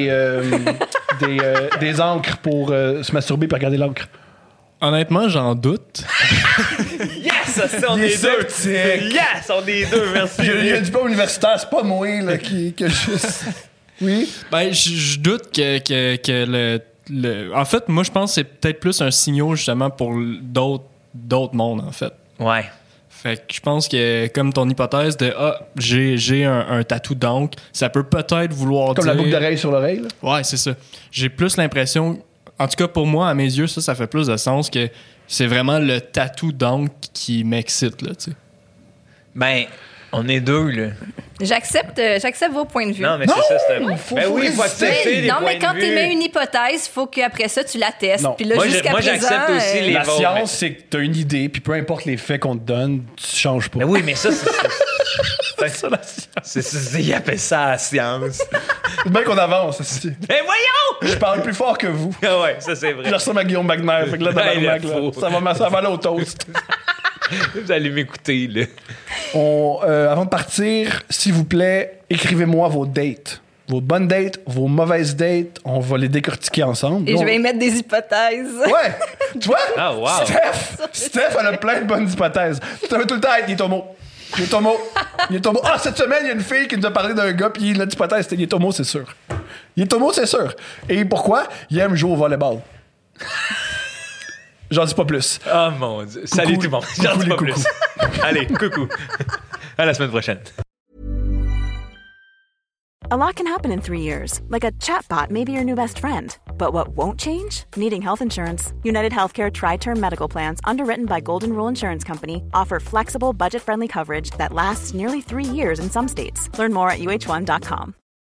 des encres pour se masturber et regarder l'encre. Honnêtement, j'en doute. Yes, on Il est est deux. sceptique. Yes, on est deux, merci. Il y a du pas universitaire, c'est pas moi là, qui juste. Oui. Ben, je doute que en fait, moi, je pense que c'est peut-être plus un signal justement pour d'autres mondes, en fait. Ouais. Fait que je pense que, comme ton hypothèse de j'ai un tatou d'oncle, ça peut peut-être vouloir Comme dire... la boucle d'oreille sur l'oreille, là. Ouais, c'est ça. J'ai plus l'impression, en tout cas pour moi, à mes yeux, ça fait plus de sens que c'est vraiment le tatou d'oncle qui m'excite, là, tu sais. Ben, on est deux, là. J'accepte vos points de vue. Non, mais c'est ça, c'est un... faut Ben oui, il faut accepter les non, points mais quand de tu vue. émets une hypothèse, il faut qu'après ça, tu la testes. Non. Puis là, Moi, jusqu'à moi, présent, j'accepte aussi les La vôtres, science, mais- c'est que t'as une idée, puis peu importe les faits qu'on te donne, tu changes pas. Ben oui, mais ça, c'est... c'est ça la science. Ils appellent ça la science. C'est bien qu'on avance. c'est- Ben voyons! Je parle plus fort que vous. Ah ouais, ça, c'est Je vrai. ressemble à Guillaume Magner. Fait que là, Ben, tabarnak, le là, faux. ça va aller au toast. Vous allez m'écouter, là. Avant de partir, s'il vous plaît, écrivez-moi vos dates. Vos bonnes dates, vos mauvaises dates. On va les décortiquer ensemble. et Là, je vais émettre des hypothèses. Ouais! Tu vois? Ah, wow. Steph, elle a plein de bonnes hypothèses. Tu veux tout le temps être, il est homo. Il est homo. Il est homo. Ah, cette semaine, il y a une fille qui nous a parlé d'un gars, puis notre hypothèse, c'était il est homo, c'est sûr. Il est homo, c'est sûr. Et pourquoi? Il aime jouer au volleyball. J'en dis pas plus. Oh mon Dieu. Salut tout le monde. J'en dis les pas coucous. plus. Allez, coucou. À la semaine prochaine. A lot can happen in 3 years, like a chatbot may be your new best friend. But what won't change? Needing health insurance. United Healthcare Tri-Term Medical Plans, underwritten by Golden Rule Insurance Company, offer flexible, budget-friendly coverage that lasts nearly 3 years in some states. Learn more at uh1.com.